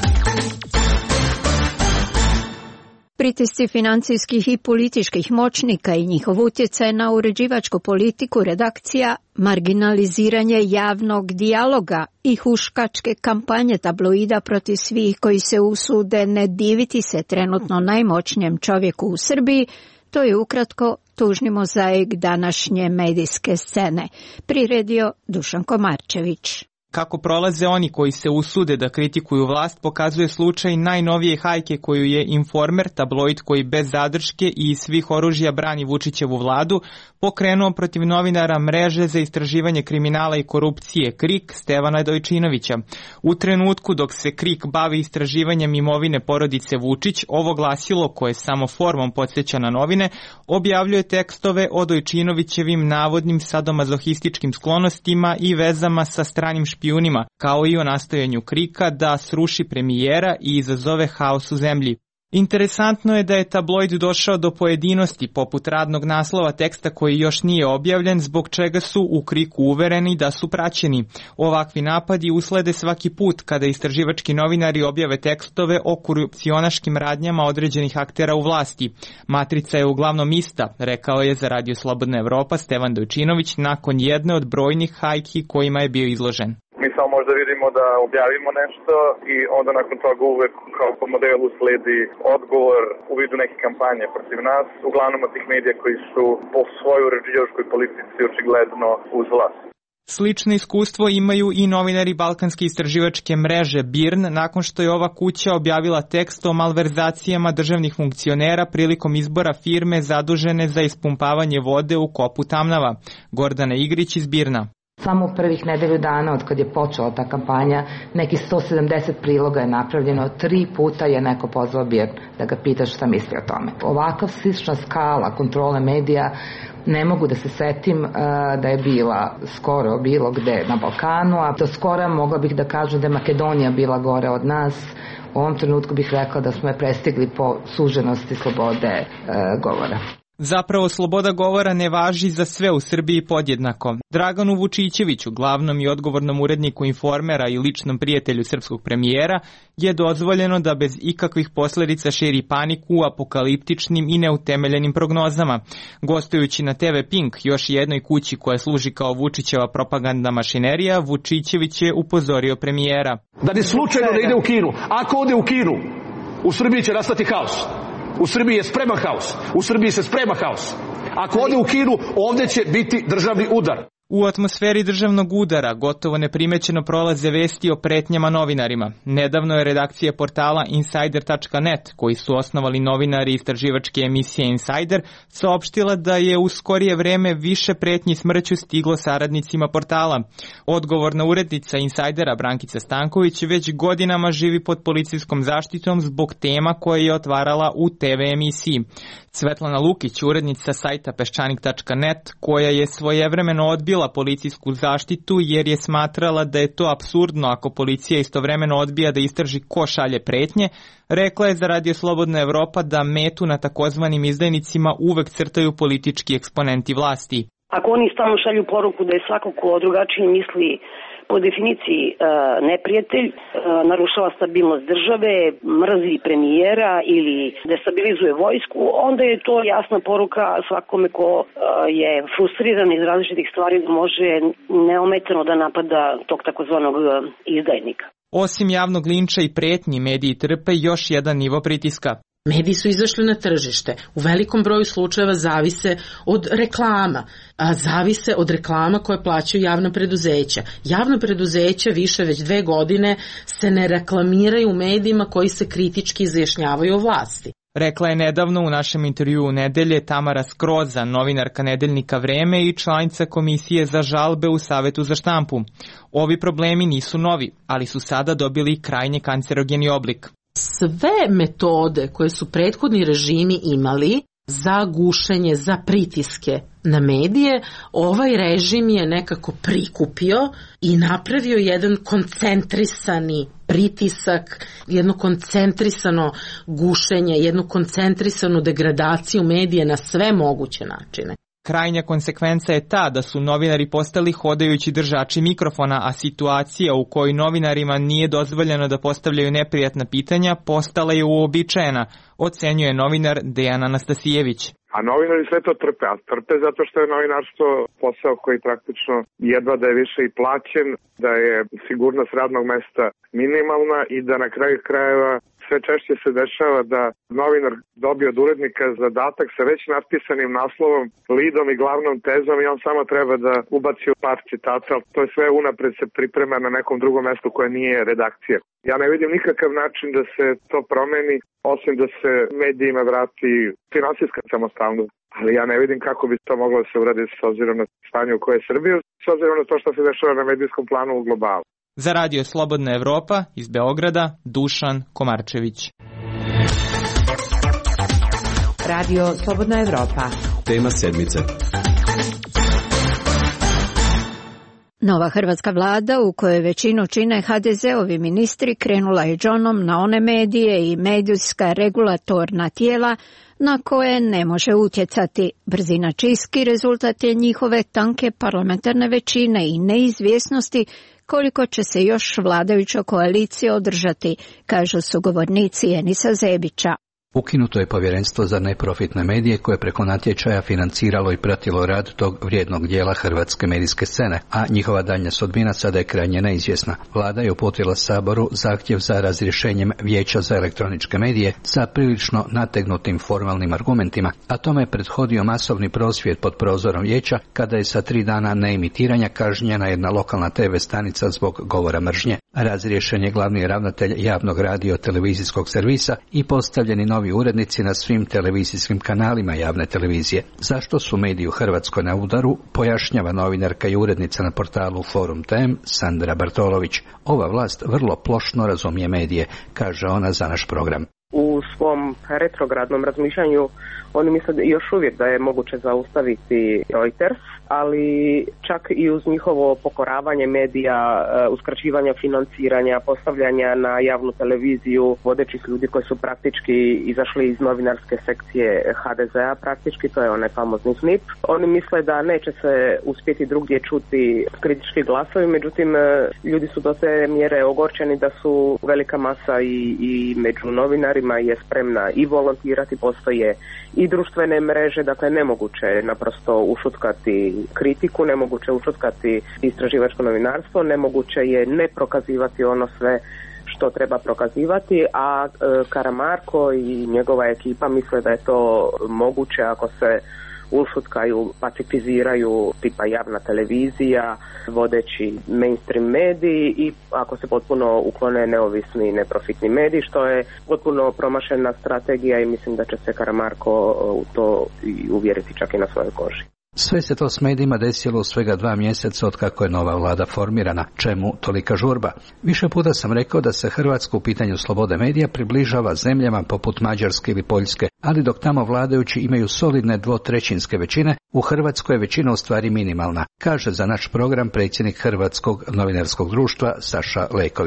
Pritisci financijskih i političkih moćnika i njihov utjecaj na uređivačku politiku redakcija, marginaliziranje javnog dijaloga i huškačke kampanje tabloida protiv svih koji se usude ne diviti se trenutno najmoćnijem čovjeku u Srbiji, to je ukratko tužni mozaik današnje medijske scene, priredio Dušan Komarčević. Kako prolaze oni koji se usude da kritikuju vlast pokazuje slučaj najnovije hajke koju je Informer, tabloid koji bez zadrške i iz svih oružja brani Vučićevu vladu, pokrenuo protiv novinara Mreže za istraživanje kriminala i korupcije KRIK Stevana Dojčinovića. U trenutku dok se KRIK bavi istraživanjem imovine porodice Vučić, ovo glasilo, koje samo formom podsjeća na novine, objavljuje tekstove o Dojčinovićevim navodnim sadomazohističkim sklonostima i vezama sa stranim špijunima, kao i o nastojanju KRIK-a da sruši premijera i izazove haos u zemlji. Interesantno je da je tabloid došao do pojedinosti poput radnog naslova teksta koji još nije objavljen, zbog čega su u KRIK-u uvereni da su praćeni. Ovakvi napadi uslede svaki put kada istraživački novinari objave tekstove o korupcionaškim radnjama određenih aktera u vlasti. Matrica je uglavnom ista, rekao je za Radio Slobodna Evropa Stevan Dojčinović nakon jedne od brojnih hajki kojima je bio izložen. Mi samo možda vidimo da objavimo nešto i onda nakon toga uvek kao po modelu sledi odgovor u vidu neke kampanje protiv nas, uglavnom od tih medija koji su po svojoj uređivačkoj politici očigledno uz vlast. Slično iskustvo imaju i novinari Balkanske istraživačke mreže B I R N nakon što je ova kuća objavila tekst o malverzacijama državnih funkcionera prilikom izbora firme zadužene za ispumpavanje vode u kopu Tamnava. Gordana Igrić iz B I R N-a. Samo u prvih nedelju dana od kad je počela ta kampanja, neki sto sedamdeset priloga je napravljeno, tri puta je neko pozvao B I R N da ga pita šta misli o tome. Ovakav slična skala kontrole medija ne mogu da se setim uh, da je bila skoro bilo gde na Balkanu, a do skora mogla bih da kažem da je Makedonija bila gore od nas. U ovom trenutku bih rekla da smo je prestigli po suženosti slobode uh, govora. Zapravo, sloboda govora ne važi za sve u Srbiji podjednako. Draganu Vučićeviću, glavnom i odgovornom uredniku Informera i ličnom prijatelju srpskog premijera, je dozvoljeno da bez ikakvih posljedica širi paniku u apokaliptičnim i neutemeljenim prognozama. Gostujući na T V Pink, još jednoj kući koja služi kao Vučićeva propagandna mašinerija, Vučićević je upozorio premijera. Da ne slučajno ne ide u Kinu. Ako ode u Kinu, u Srbiji će nastati haos. U Srbiji je spreman haos. U Srbiji se sprema haos. Ako ode u Kinu, ovdje će biti državni udar. U atmosferi državnog udara gotovo neprimećeno prolaze vesti o pretnjama novinarima. Nedavno je redakcija portala Insider tačka net, koji su osnovali novinari istraživačke emisije Insider, saopštila da je u skorije vreme više pretnji smrću stiglo saradnicima portala. Odgovorna urednica Insidera Brankica Stanković već godinama živi pod policijskom zaštitom zbog tema koje je otvarala u T V emisiji. Svetlana Lukić, urednica sajta peščanik tačka net, koja je svojevremeno odbila policijsku zaštitu jer je smatrala da je to apsurdno ako policija istovremeno odbija da istraži ko šalje pretnje, rekla je za Radio Slobodna Evropa da metu na takozvanim izdajnicima uvek crtaju politički eksponenti vlasti. Ako oni stalno šalju poruku da je svako ko drugačije misli po definiciji e, neprijatelj, e, narušava stabilnost države, mrzi premijera ili destabilizuje vojsku, onda je to jasna poruka svakome ko e, je frustriran iz različitih stvari da može neometano da napada tog takozvanog izdajnika. Osim javnog linča i pretnji, mediji trpe još jedan nivo pritiska. Mediji su izašli na tržište. U velikom broju slučajeva zavise od reklama, a zavise od reklama koje plaćaju javna preduzeća. Javna preduzeća više već dve godine se ne reklamiraju u medijima koji se kritički izjašnjavaju o vlasti. Rekla je nedavno u našem intervjuu Nedelje Tamara Skroza, novinarka nedeljnika Vreme i članica Komisije za žalbe u Savetu za štampu. Ovi problemi nisu novi, ali su sada dobili krajnje kancerogeni oblik. Sve metode koje su prethodni režimi imali za gušenje, za pritiske na medije, ovaj režim je nekako prikupio i napravio jedan koncentrisani pritisak, jedno koncentrisano gušenje, jednu koncentrisanu degradaciju medije na sve moguće načine. Krajnja konsekvenca je ta da su novinari postali hodajući držači mikrofona, a situacija u kojoj novinarima nije dozvoljeno da postavljaju neprijatna pitanja postala je uobičajena, ocenjuje novinar Dejan Anastasijević. A novinari sve to trpe, a trpe zato što je novinarstvo posao koji praktično jedva da je više i plaćen, da je sigurnost radnog mesta minimalna i da na kraju krajeva sve češće se dešava da novinar dobije od urednika zadatak sa već napisanim naslovom, lidom i glavnom tezom i on samo treba da ubaci u par citata, ali to je sve unapred se priprema na nekom drugom mestu koje nije redakcija. Ja ne vidim nikakav način da se to promeni, osim da se medijima vrati finansijska samostalnost. Ali ja ne vidim kako bi to moglo da se uradi s obzirom na stanje u koje je Srbija, s obzirom na to što se dešava na medijskom planu u globalu. Za Radio Slobodna Evropa iz Beograda, Dušan Komarčević. Radio Slobodna Evropa. Tema sedmice. Nova hrvatska vlada, u kojoj većinu čine ha de zeovi ministri, krenula je džonom na one medije i medijska regulatorna tijela na koje ne može utjecati. Brzina čistki rezultat je njihove tanke parlamentarne većine i neizvjesnosti koliko će se još vladajuća koalicija održati, kažu sugovornici Enisa Zebića. Ukinuto je povjerenstvo za neprofitne medije koje preko natječaja financiralo i pratilo rad tog vrijednog dijela hrvatske medijske scene, a njihova daljnja sudbina sada je krajnje neizvjesna. Vlada je uputila Saboru zahtjev za razrješenjem Vijeća za elektroničke medije sa prilično nategnutim formalnim argumentima, a tome je prethodio masovni prosvjed pod prozorom vijeća kada je sa tri dana neimitiranja kažnjena jedna lokalna te ve stanica zbog govora mržnje. Razriješen je glavni ravnatelj javnog radio televizijskog servisa i postavljeni novi urednici na svim televizijskim kanalima javne televizije. Zašto su mediji u Hrvatskoj na udaru, pojašnjava novinarka i urednica na portalu Forum Tem Sandra Bartolović. Ova vlast vrlo plošno razumije medije, kaže ona za naš program. U svom retrogradnom razmišljanju oni misle još uvijek da je moguće zaustaviti Reuters, ali čak i uz njihovo pokoravanje medija, uskraćivanja financiranja, postavljanja na javnu televiziju vodećih ljudi koji su praktički izašli iz novinarske sekcije ha de zea, praktički, to je onaj famozni snip. Oni misle da neće se uspjeti drugdje čuti kritički glasovi, međutim ljudi su do te mjere ogorčeni da su velika masa i, i među novinarima je spremna i volontirati, postoje i društvene mreže, dakle nemoguće je naprosto ušutkati kritiku, nemoguće je ušutkati istraživačko novinarstvo, nemoguće je ne prokazivati ono sve što treba prokazivati, a e, Karamarko i njegova ekipa misle da je to moguće ako se ušutkaju, pacifiziraju tipa javna televizija, vodeći mainstream mediji i ako se potpuno uklone neovisni neprofitni mediji, što je potpuno promašena strategija i mislim da će se Karamarko u to i uvjeriti čak i na svojoj koži. Sve se to s medijima desilo u svega dva mjeseca od kako je nova vlada formirana. Čemu tolika žurba? Više puta sam rekao da se Hrvatska u pitanju slobode medija približava zemljama poput Mađarske ili Poljske, ali dok tamo vladajući imaju solidne dvotrećinske većine, u Hrvatskoj je većina u stvari minimalna, kaže za naš program predsjednik Hrvatskog novinarskog društva Saša Leković.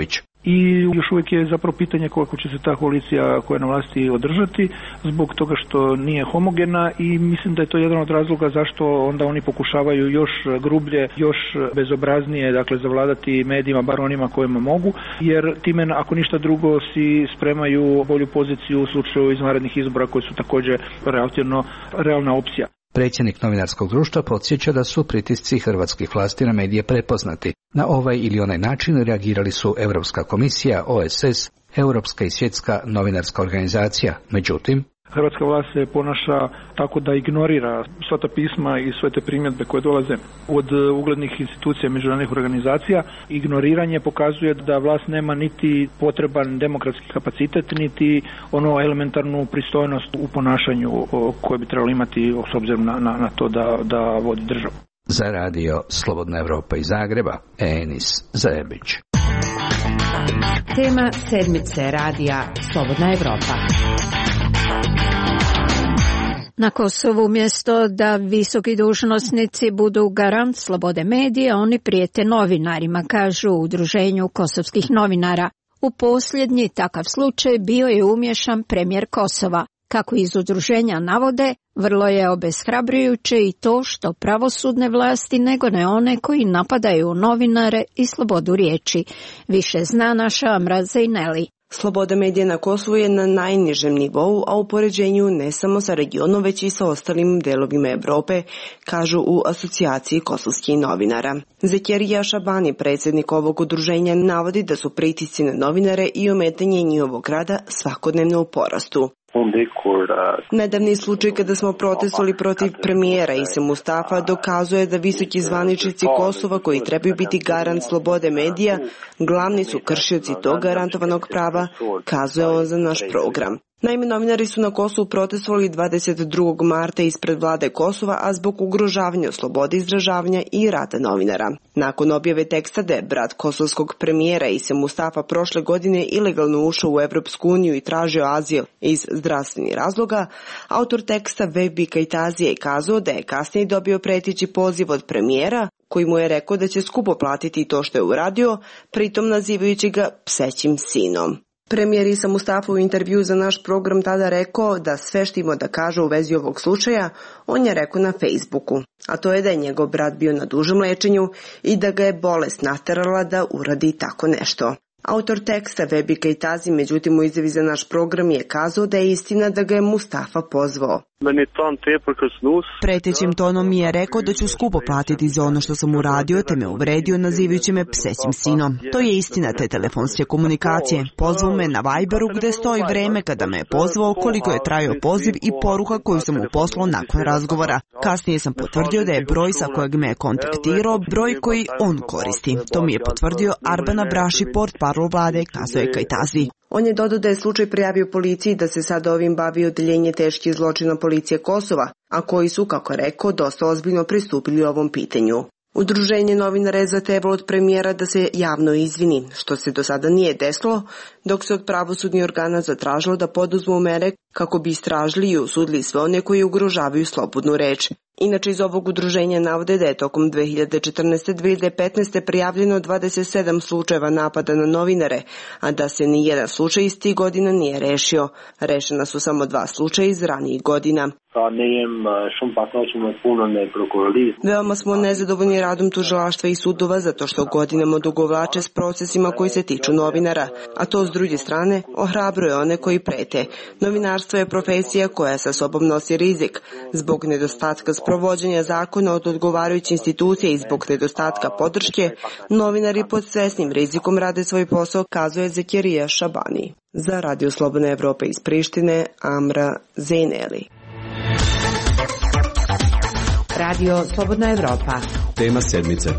i još uvijek je zapravo pitanje koliko će se ta koalicija koja je na vlasti održati zbog toga što nije homogena i mislim da je to jedan od razloga zašto onda oni pokušavaju još grublje, još bezobraznije, dakle zavladati medijima, bar onima kojima mogu, jer time ako ništa drugo si spremaju bolju poziciju u slučaju izvanrednih izbora koji su također relativno realna opcija. Predsjednik novinarskog društva podsjeća da su pritisci hrvatskih vlasti na medije prepoznati. Na ovaj ili onaj način reagirali su Europska komisija, O S S, Europska i svjetska novinarska organizacija. Međutim, hrvatska vlast se ponaša tako da ignorira sva ta pisma i sve te primjedbe koje dolaze od uglednih institucija, međunarodnih organizacija. Ignoriranje pokazuje da vlast nema niti potreban demokratski kapacitet, niti ono elementarnu pristojnost u ponašanju koje bi trebalo imati s obzirom na, na, na to da, da vodi državu. Za radio Slobodna Evropa iz Zagreba, Enis Zajebić. Tema sedmice radija Slobodna Evropa. Na Kosovu umjesto da visoki dužnosnici budu garant slobode medija, oni prijete novinarima, kažu u Udruženju kosovskih novinara. U posljednji takav slučaj bio je umješan premijer Kosova. Kako iz udruženja navode, vrlo je obeshrabrujuće i to što pravosudne vlasti nego ne one koji napadaju novinare i slobodu riječi. Više zna naša Amra Zejneli. Sloboda medija na Kosovu je na najnižem nivou, a u poređenju ne samo sa regionom, već i sa ostalim delovima Evrope, kažu u asocijaciji kosovskih novinara. Zekirija Šabani, predsjednik ovog udruženja, navodi da su pritisci na novinare i ometanje njihovog rada svakodnevno u porastu. Nedavni slučaj kada smo protestovali protiv premijera Ise Mustafa dokazuje da visoki zvaničnici Kosova koji trebaju biti garant slobode medija, glavni su kršioci tog garantovanog prava, kazuje on za naš program. Naime, novinari su na Kosovu protestovali dvadeset drugog marta ispred vlade Kosova, a zbog ugrožavanja slobode izražavanja i rada novinara. Nakon objave teksta da je brat kosovskog premijera Ise Mustafa prošle godine ilegalno ušao u Evropsku uniju i tražio azil iz zdravstvenih razloga, autor teksta Vebi Kajtazija je kazao da je kasnije dobio pretići poziv od premijera, koji mu je rekao da će skupo platiti to što je uradio, pritom nazivajući ga psećim sinom. Premijer Isa Mustafa u intervju za naš program tada rekao da sve što ima da kaže u vezi ovog slučaja, on je rekao na Facebooku, a to je da je njegov brat bio na dužem lečenju i da ga je bolest naterala da uradi tako nešto. Autor teksta Vebi Kajtazi, međutim u izjavi za naš program je kazao da je istina da ga je Mustafa pozvao. Pretećim tonom mi je rekao da ću skupo platiti za ono što sam uradio, te me uvredio nazivajući me psećim sinom. To je istina te telefonske komunikacije. Pozvao me na Viberu gde stoji vreme kada me je pozvao, koliko je trajao poziv i poruka koju sam mu poslao nakon razgovora. Kasnije sam potvrdio da je broj sa kojeg me je kontaktirao broj koji on koristi. To mi je potvrdio Arbana Braši, portparol vlade, kazuje Kajtazi. On je dodao da je slučaj prijavio policiji, da se sad ovim bavi odeljenje teških zločina policije Kosova, a koji su, kako rekao, dosta ozbiljno pristupili ovom pitanju. Udruženje novinara je zahtevalo od premijera da se javno izvini, što se do sada nije desilo, dok se od pravosudnih organa zatražilo da poduzmu mere kako bi istražili i osudili sve one koji ugrožavaju slobodnu reč. Inače, iz ovog udruženja navode da je tokom dve hiljade četrnaeste. do dve hiljade petnaeste. prijavljeno dvadeset sedam slučajeva napada na novinare, a da se ni jedan slučaj iz tih godina nije rešio. Rešena su samo dva slučaja iz ranijih godina. Veoma smo nezadovoljni radom tužilaštva i sudova zato što godinama odugovlače s procesima koji se tiču novinara, a to s druge strane ohrabruje one koji prete. Novinarstvo je profesija koja sa sobom nosi rizik. Zbog nedostatka sprovođenja zakona od odgovarajuće institucije i zbog nedostatka podrške, novinari pod svesnim rizikom rade svoj posao, kazuje Zekirija Šabani. Za Radio Slobodna Evropa iz Prištine, Amra Zejneli. Radio Slobodna Evropa. Tema sedmice.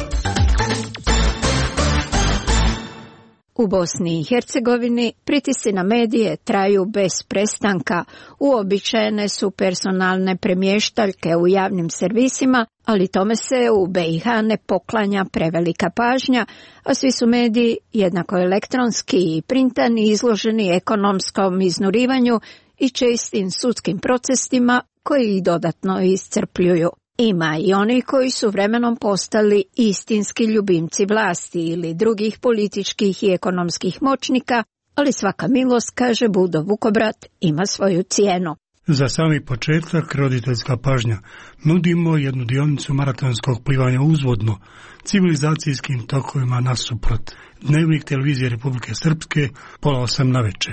U Bosni i Hercegovini pritisci na medije traju bez prestanka. Uobičajene su personalne premještaljke u javnim servisima, ali tome se u B i H ne poklanja prevelika pažnja, a svi su mediji, jednako elektronski i printani, izloženi ekonomskom iznurivanju i čestim sudskim procesima koji ih dodatno iscrpljuju. Ima i oni koji su vremenom postali istinski ljubimci vlasti ili drugih političkih i ekonomskih moćnika, ali svaka milost, kaže Budo Vukobrat, ima svoju cijenu. Za sami početak roditeljska pažnja. Nudimo jednu dionicu maratonskog plivanja uzvodno, civilizacijskim tokovima nasuprot. Dnevnik televizije Republike Srpske, pola osam na večer.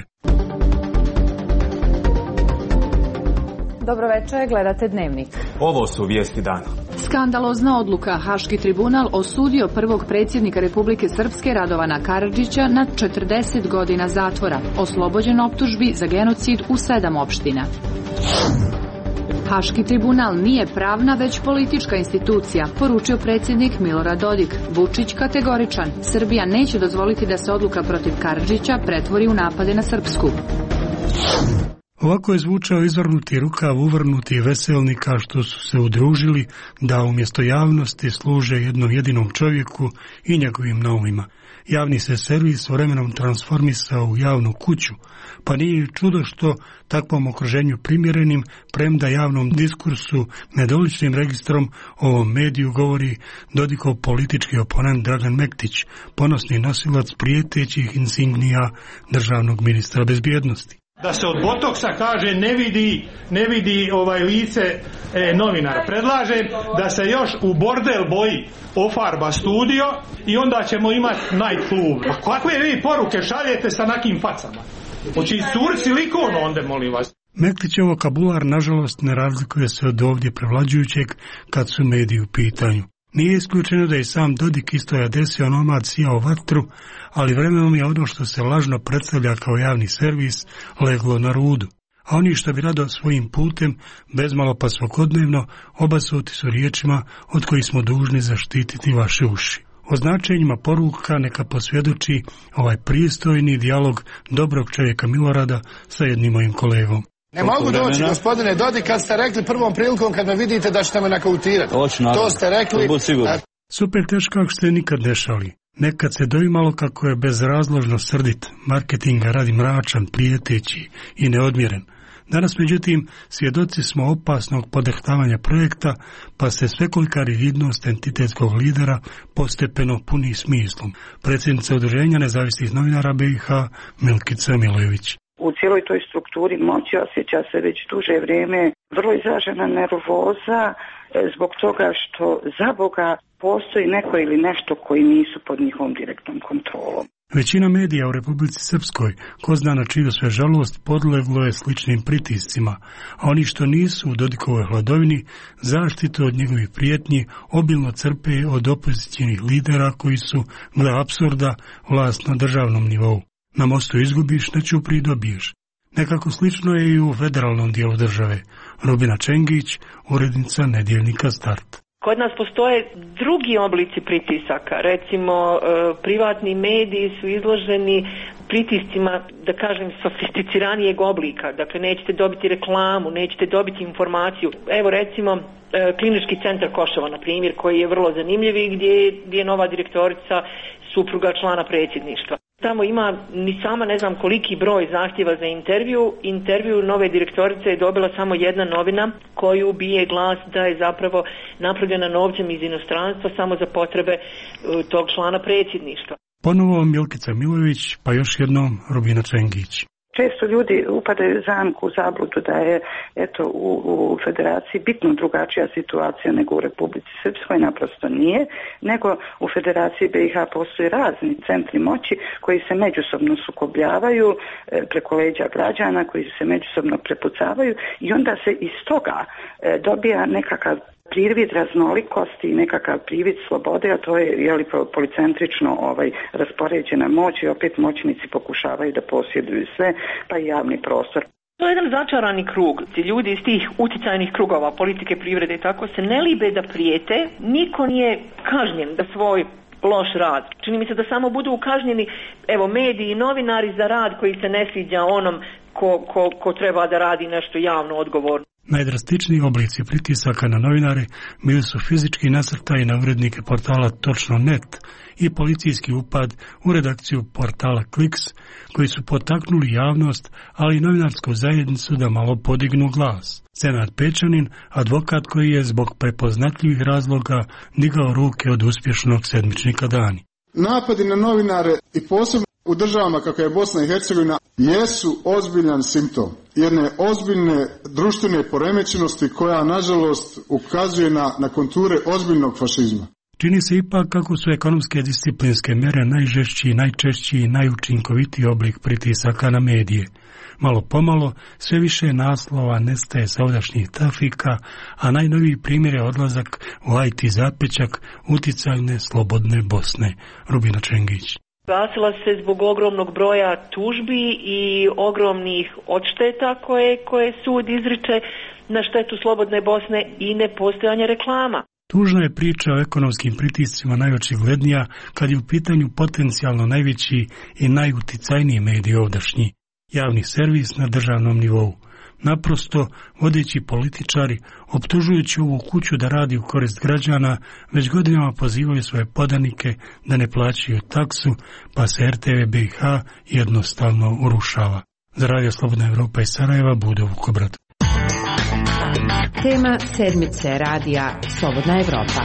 Dobro večer, gledate Dnevnik. Ovo su vijesti dana. Skandalozna odluka. Haški tribunal osudio prvog predsjednika Republike Srpske Radovana Karadžića na četrdeset godina zatvora, oslobođen optužbi za genocid u sedam opština. Haški tribunal nije pravna, već politička institucija, poručio predsjednik Milorad Dodik. Vučić kategoričan. Srbija neće dozvoliti da se odluka protiv Karadžića pretvori u napade na Srpsku. Ovako je zvučao izvrnuti rukav uvrnuti veselnika što su se udružili da umjesto javnosti služe jednom jedinom čovjeku i njegovim naumima. Javni se servis vremenom transformisao u javnu kuću, pa nije čudo što takvom okruženju primjerenim, premda javnom diskursu nedoličnim registrom ovom mediju govori Dodikov politički oponent Dragan Mektić, ponosni nosilac prijetećih insignija državnog ministra bezbjednosti. Da se od botoksa kaže ne vidi, ne vidi ovaj lice e, novinara. Predlažem da se još u bordel boji ofarba studio i onda ćemo imati night club. A kakve vi poruke šaljete sa nakim facama? Hoće iscuriti silikon onda, molim vas. Mektićev vokabular nažalost ne razlikuje se od ovdje prevlađujućeg kad su mediji u pitanju. Nije isključeno da je sam Dodik istoja desio onomad sijao vatru, ali vremenom je ono što se lažno predstavlja kao javni servis leglo na rudu. A oni što bi rado svojim putem, bezmalo pa svakodnevno, obasuti su riječima od kojih smo dužni zaštititi vaše uši. O značenjima poruka neka posvjedoči ovaj pristojni dijalog dobrog čovjeka Milorada sa jednim mojim kolegom. Ne mogu doći, gospodine Dodik, kad ste rekli prvom prilikom kad me vidite da ćete me nakautirati. To ste rekli. Super teško ako ste nikad ne šali. Nekad se doimalo kako je bezrazložno srdit, marketinga radi mračan, prijeteći i neodmjeren. Danas, međutim, svjedoci smo opasnog podehtavanja projekta, pa se svekolika rigidnost entitetskog lidera postepeno puni smislom. Predsjednica Udruženja nezavisnih novinara B i H Milkica Milojević. U cijeloj toj strukturi moći osjeća se već duže vrijeme vrlo izražena nervoza zbog toga što za Boga postoji neko ili nešto koji nisu pod njihovom direktnom kontrolom. Većina medija u Republici Srpskoj, ko zna na čiju sve žalost, podleglo je sličnim pritiscima, a oni što nisu u Dodikovoj hladovini zaštitu od njegovih prijetnji obilno crpe od opozicijnih lidera koji su, gle apsurda, vlast na državnom nivou. Na mostu izgubiš, na Ćupriji dobiješ. Nekako slično je i u federalnom dijelu države. Rubina Čengić, urednica nedjeljnika Start. Kod nas postoje drugi oblici pritisaka, recimo privatni mediji su izloženi pritiscima, da kažem, sofisticiranijeg oblika, dakle nećete dobiti reklamu, nećete dobiti informaciju. Evo recimo Klinički centar Košava, na primjer, koji je vrlo zanimljiv i gdje, gdje je nova direktorica supruga člana predsjedništva. Tamo ima ni sama ne znam koliki broj zahtjeva za intervju. Intervju nove direktorice je dobila samo jedna novina koju bije glas da je zapravo napravljena novcem iz inostranstva samo za potrebe tog člana predsjedništva. Ponovo Milkica Milojević, pa još jednom Rubina Čengić. Često ljudi upadaju zamku u zabludu da je eto u, u federaciji bitno drugačija situacija nego u Republici Srpskoj, naprosto nije, nego u federaciji B i H postoje razni centri moći koji se međusobno sukobljavaju e, preko leđa građana, koji se međusobno prepucavaju i onda se iz toga e, dobija nekakav privid raznolikosti i nekakav privid slobode, a to je jeli, policentrično ovaj, raspoređena moć i opet moćnici pokušavaju da posjeduju sve, pa i javni prostor. To je jedan začarani krug. Ti ljudi iz tih utjecajnih krugova, politike, privrede i tako se ne libe da prijete, niko nije kažnjen da svoj loš rad. Čini mi se da samo budu kažnjeni, evo, mediji i novinari za rad koji se ne sviđa onom ko, ko, ko treba da radi nešto javno odgovorno. Najdrastičniji oblici pritisaka na novinare bili su fizički nasrtaji na urednike portala Točno net i policijski upad u redakciju portala Kliks, koji su potaknuli javnost, ali i novinarsku zajednicu da malo podignu glas. Senad Pečanin, advokat koji je zbog prepoznatljivih razloga digao ruke od uspješnog sedmičnika Dani. Napadi na novinare i posebno u državama kako je Bosna i Hercegovina jesu ozbiljan simptom jedne ozbiljne društvene poremećenosti koja nažalost ukazuje na, na konture ozbiljnog fašizma. Čini se ipak kako su ekonomske disciplinske mjere najžešći, najčešći i najučinkovitiji oblik pritisaka na medije. Malo pomalo sve više naslova nestaje sa ovdašnjih trafika, a najnoviji primjer je odlazak u I T zapećak uticajne slobodne Bosne. Rubina Čengić. Gasila se zbog ogromnog broja tužbi i ogromnih odšteta koje, koje sud izriče na štetu slobodne Bosne i nepostojanja reklama. Tužna je priča o ekonomskim pritiscima najočiglednija kad je u pitanju potencijalno najveći i najuticajniji medij ovdašnji, javni servis na državnom nivou. Naprosto, vodeći političari, optužujući ovu kuću da radi u korist građana, već godinama pozivaju svoje podanike da ne plaćaju taksu, pa se R T V B i H jednostavno urušava. Za Radio Slobodna Evropa iz Sarajeva, Budo Vukobrad. Tema sedmice radija Slobodna Evropa.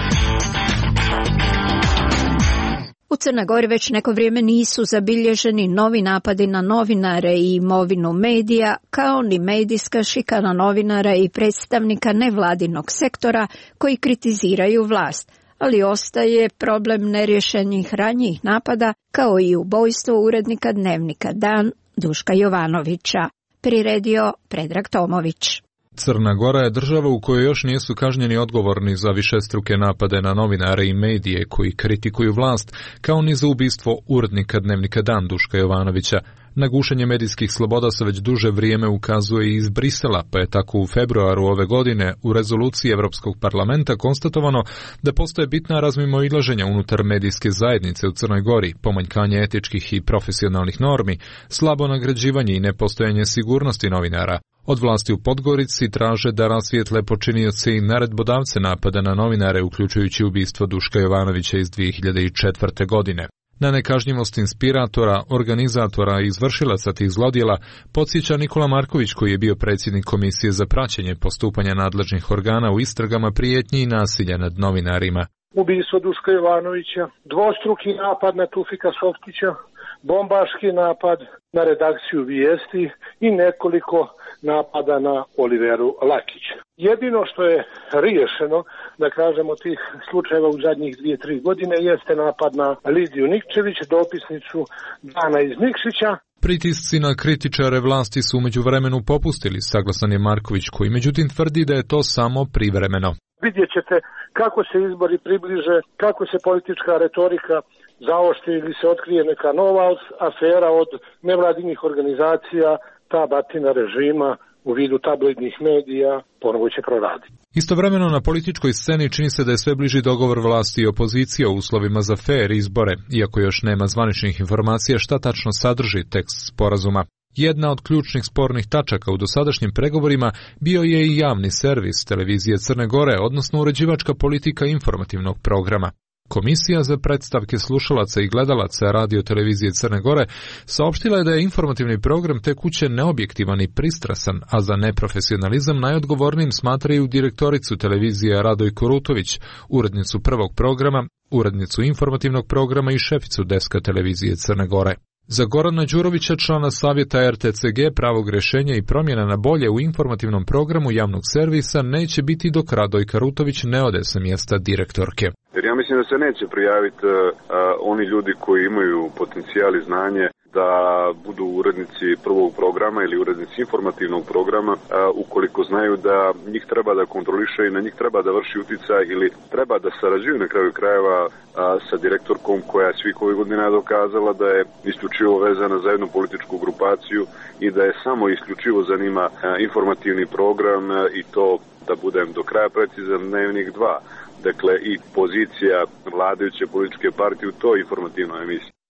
U Crnoj Gori već neko vrijeme nisu zabilježeni novi napadi na novinare i imovinu medija, kao ni medijska šikana novinara i predstavnika nevladinog sektora koji kritiziraju vlast, ali ostaje problem nerješenih ranjih napada, kao i ubojstvo urednika dnevnika Dan Duška Jovanovića. Priredio Predrag Tomović. Crna Gora je država u kojoj još nisu kažnjeni odgovorni za višestruke napade na novinare i medije koji kritikuju vlast, kao ni za ubistvo urednika dnevnika Dan Duška Jovanovića. Na gušenje medijskih sloboda se već duže vrijeme ukazuje i iz Brisela, pa je tako u februaru ove godine u rezoluciji Europskog parlamenta konstatovano da postoje bitna razmimoilaženja unutar medijske zajednice u Crnoj Gori, pomanjkanje etičkih i profesionalnih normi, slabo nagrađivanje i nepostojanje sigurnosti novinara. Od vlasti u Podgorici traže da rasvijetle počinioce i naredbodavce napada na novinare, uključujući ubistvo Duška Jovanovića iz dvije hiljade četvrte. godine. Na nekažnjivost inspiratora, organizatora i izvršilaca tih zlodjela podsjeća Nikola Marković, koji je bio predsjednik Komisije za praćenje postupanja nadležnih organa u istragama prijetnji i nasilja nad novinarima. Ubistvo Duška Jovanovića, dvostruki napad na Tufika Softića, bombaški napad na redakciju Vijesti i nekoliko napada na Oliveru Lakić. Jedino što je riješeno, da kažemo, tih slučajeva u zadnjih dvije, tri godine jeste napad na Lidiju Nikčević, dopisnicu Dana iz Nikšića. Pritisci na kritičare vlasti su umeđu vremenu popustili, saglasan je Marković, koji međutim tvrdi da je to samo privremeno. Vidjet ćete kako se izbori približe, kako se politička retorika zaoštri ili se otkrije neka nova afera od nevladinih organizacija, ta batina režima u vidu tabloidnih medija ponovo će proraditi. Istovremeno na političkoj sceni čini se da je sve bliži dogovor vlasti i opozicije o uslovima za fer izbore, iako još nema zvaničnih informacija šta tačno sadrži tekst sporazuma. Jedna od ključnih spornih tačaka u dosadašnjim pregovorima bio je i javni servis televizije Crne Gore, odnosno uređivačka politika informativnog programa. Komisija za predstavke slušalaca i gledalaca radio televizije Crne Gore saopštila je da je informativni program te kuće neobjektivan i pristrasan, a za neprofesionalizam najodgovornijim smatraju direktoricu televizije Radojku Rutović, urednicu prvog programa, urednicu informativnog programa i šeficu deska televizije Crne Gore. Za Gorana Đurovića, člana savjeta R T C G, pravog rješenja i promjena na bolje u informativnom programu javnog servisa neće biti dok Radojka Rutović ne ode sa mjesta direktorke. Jer ja mislim da se neće prijaviti uh, oni ljudi koji imaju potencijal i znanje da budu urednici prvog programa ili urednici informativnog programa, uh, ukoliko znaju da njih treba da kontroliše i na njih treba da vrši utjecaj ili treba da sarađuju na kraju krajeva uh, sa direktorkom koja je svih ovih godina dokazala da je isključivo vezana za jednu političku grupaciju i da je samo isključivo zanima uh, informativni program uh, i to, da budem do kraja precizan, Dnevnik dva. Dakle, i pozicija vladajuće političke partije u toj informativnoj emisiji.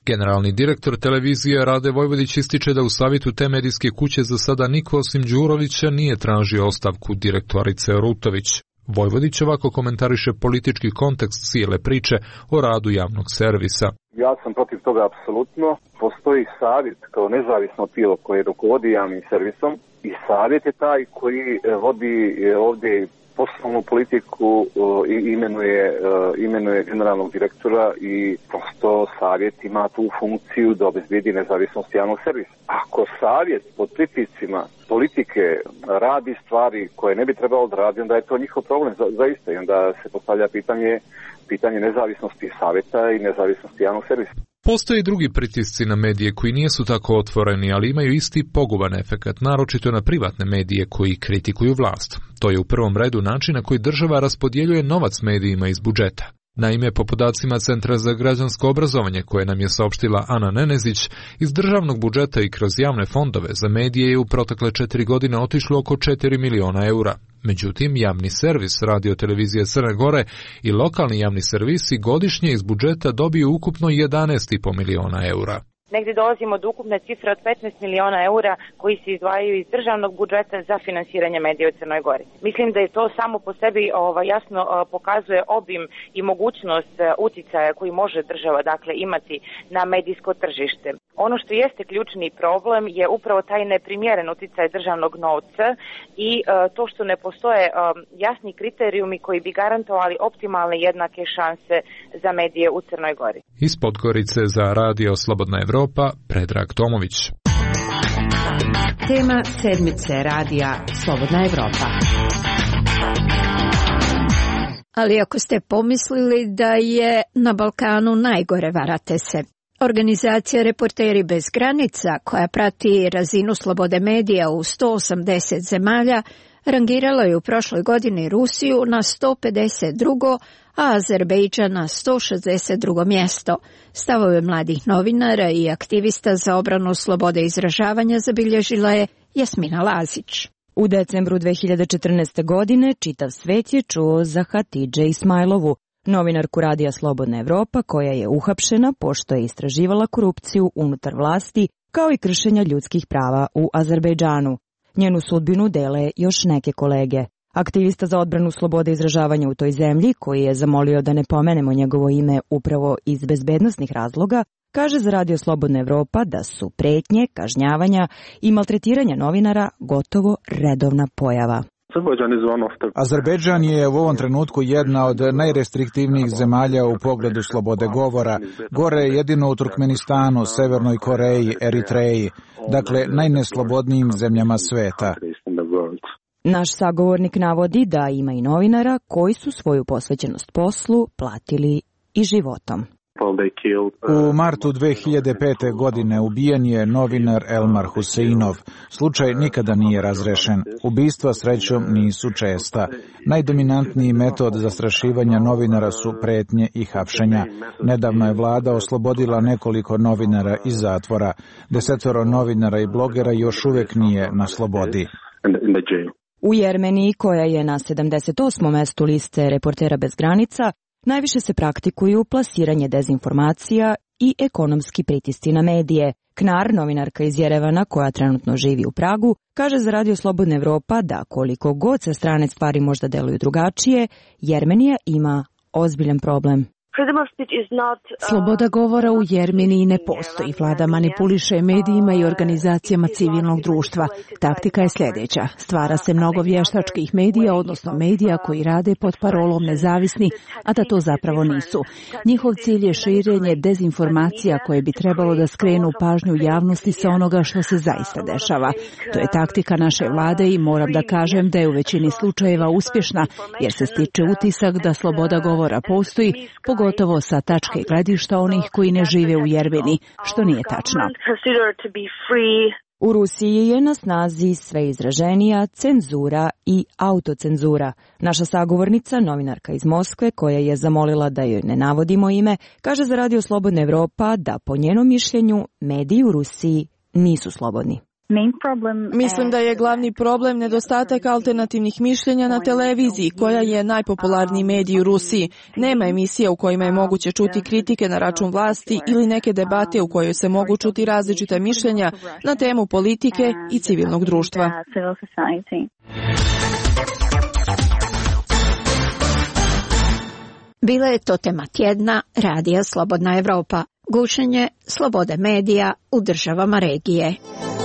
Generalni direktor televizije Rade Vojvodić ističe da u savjetu te medijske kuće za sada niko osim Đurovića nije tražio ostavku direktorice Rutović. Vojvodić ovako komentariše politički kontekst cijele priče o radu javnog servisa. Ja sam protiv toga apsolutno. Postoji savjet kao nezavisno tijelo koje rukovodi javnim servisom i savjet je taj koji vodi ovdje poslovnu politiku i imenuje, imenuje generalnog direktora i prosto savjet ima tu funkciju da obezbedi nezavisnost javnog servisa. Ako savjet pod pritiscima politike radi stvari koje ne bi trebalo da radi, onda je to njihov problem za, zaista i onda se postavlja pitanje, pitanje nezavisnosti savjeta i nezavisnosti javnog servisa. Postoje i drugi pritisci na medije koji nisu tako otvoreni, ali imaju isti poguban efekat, naročito na privatne medije koji kritikuju vlast. To je u prvom redu način na koji država raspodjeljuje novac medijima iz budžeta. Naime, po podacima Centra za građansko obrazovanje koje nam je saopštila Ana Nenezić, iz državnog budžeta i kroz javne fondove za medije je u protekle četiri godine otišlo oko četiri miliona eura. Međutim, javni servis Radio televizije Crne Gore i lokalni javni servisi godišnje iz budžeta dobiju ukupno jedanaest i po miliona eura. Negdje dolazimo do ukupne cifre od petnaest miliona eura koji se izdvajaju iz državnog budžeta za finansiranje medija u Crnoj Gori. Mislim da je to samo po sebi ovaj, jasno pokazuje obim i mogućnost uticaja koji može država dakle imati na medijsko tržište. Ono što jeste ključni problem je upravo taj neprimjeren uticaj državnog novca i uh, to što ne postoje um, jasni kriterijumi koji bi garantovali optimalne jednake šanse za medije u Crnoj Gori. Iz Podgorice za Radio Slobodna Evropa, Predrag Tomović. Tema sedmice Radija Slobodna Evropa. Ali ako ste pomislili da je na Balkanu najgore, varate se. Organizacija Reporteri bez granica, koja prati razinu slobode medija u sto osamdeset zemalja, rangirala je u prošloj godini Rusiju na sto pedeset drugo, a Azerbejdžan na sto šezdeset drugo mjesto. Stavove mladih novinara i aktivista za obranu slobode izražavanja zabilježila je Jasmina Lazić. U decembru dve hiljade četrnaeste. godine čitav svet je čuo za Hatidže Ismailovu, novinarku Radija Slobodna Evropa koja je uhapšena pošto je istraživala korupciju unutar vlasti kao i kršenja ljudskih prava u Azerbejdžanu. Njenu sudbinu dele još neke kolege. Aktivista za odbranu slobode izražavanja u toj zemlji, koji je zamolio da ne pomenemo njegovo ime upravo iz bezbednosnih razloga, kaže za Radio Slobodna Evropa da su pretnje, kažnjavanja i maltretiranja novinara gotovo redovna pojava. Azerbejdžan je u ovom trenutku jedna od najrestriktivnijih zemalja u pogledu slobode govora. Gore je jedino u Turkmenistanu, Severnoj Koreji, Eritreji, dakle najneslobodnijim zemljama sveta. Naš sagovornik navodi da ima i novinara koji su svoju posvećenost poslu platili i životom. U martu dve hiljade pete. godine ubijen je novinar Elmar Huseinov. Slučaj nikada nije razrešen. Ubistva srećom nisu česta. Najdominantniji metod zastrašivanja novinara su pretnje i hapšenja. Nedavno je vlada oslobodila nekoliko novinara iz zatvora. Desetoro novinara i blogera još uvijek nije na slobodi. U Jermeniji, koja je na sedamdeset osmom mestu liste Reportera bez granica, najviše se praktikuju plasiranje dezinformacija i ekonomski pritisci na medije. Knar, novinarka iz Jerevana koja trenutno živi u Pragu, kaže za Radio Slobodna Evropa da koliko god sa strane stvari možda deluju drugačije, Jermenija ima ozbiljan problem. Sloboda govora u Jermeniji ne postoji. Vlada manipuliše medijima i organizacijama civilnog društva. Taktika je sljedeća. Stvara se mnogo vještačkih medija, odnosno medija koji rade pod parolom nezavisni, a da to zapravo nisu. Njihov cilj je širenje dezinformacija koje bi trebalo da skrenu pažnju javnosti sa onoga što se zaista dešava. To je taktika naše vlade i moram da kažem da je u većini slučajeva uspješna, jer se stiče utisak da sloboda govora postoji, pogotovo sa tačke gledišta onih koji ne žive u Jermeni, što nije tačno. U Rusiji je na snazi sve izraženija cenzura i autocenzura. Naša sagovornica, novinarka iz Moskve, koja je zamolila da joj ne navodimo ime, kaže za Radio Slobodna Evropa da po njenom mišljenju mediji u Rusiji nisu slobodni. Mislim da je glavni problem nedostatak alternativnih mišljenja na televiziji, koja je najpopularniji medij u Rusiji. Nema emisija u kojima je moguće čuti kritike na račun vlasti ili neke debate u kojoj se mogu čuti različita mišljenja na temu politike i civilnog društva. Bila je to tema tjedna Radija Slobodna Evropa, gušenje slobode medija u državama regije.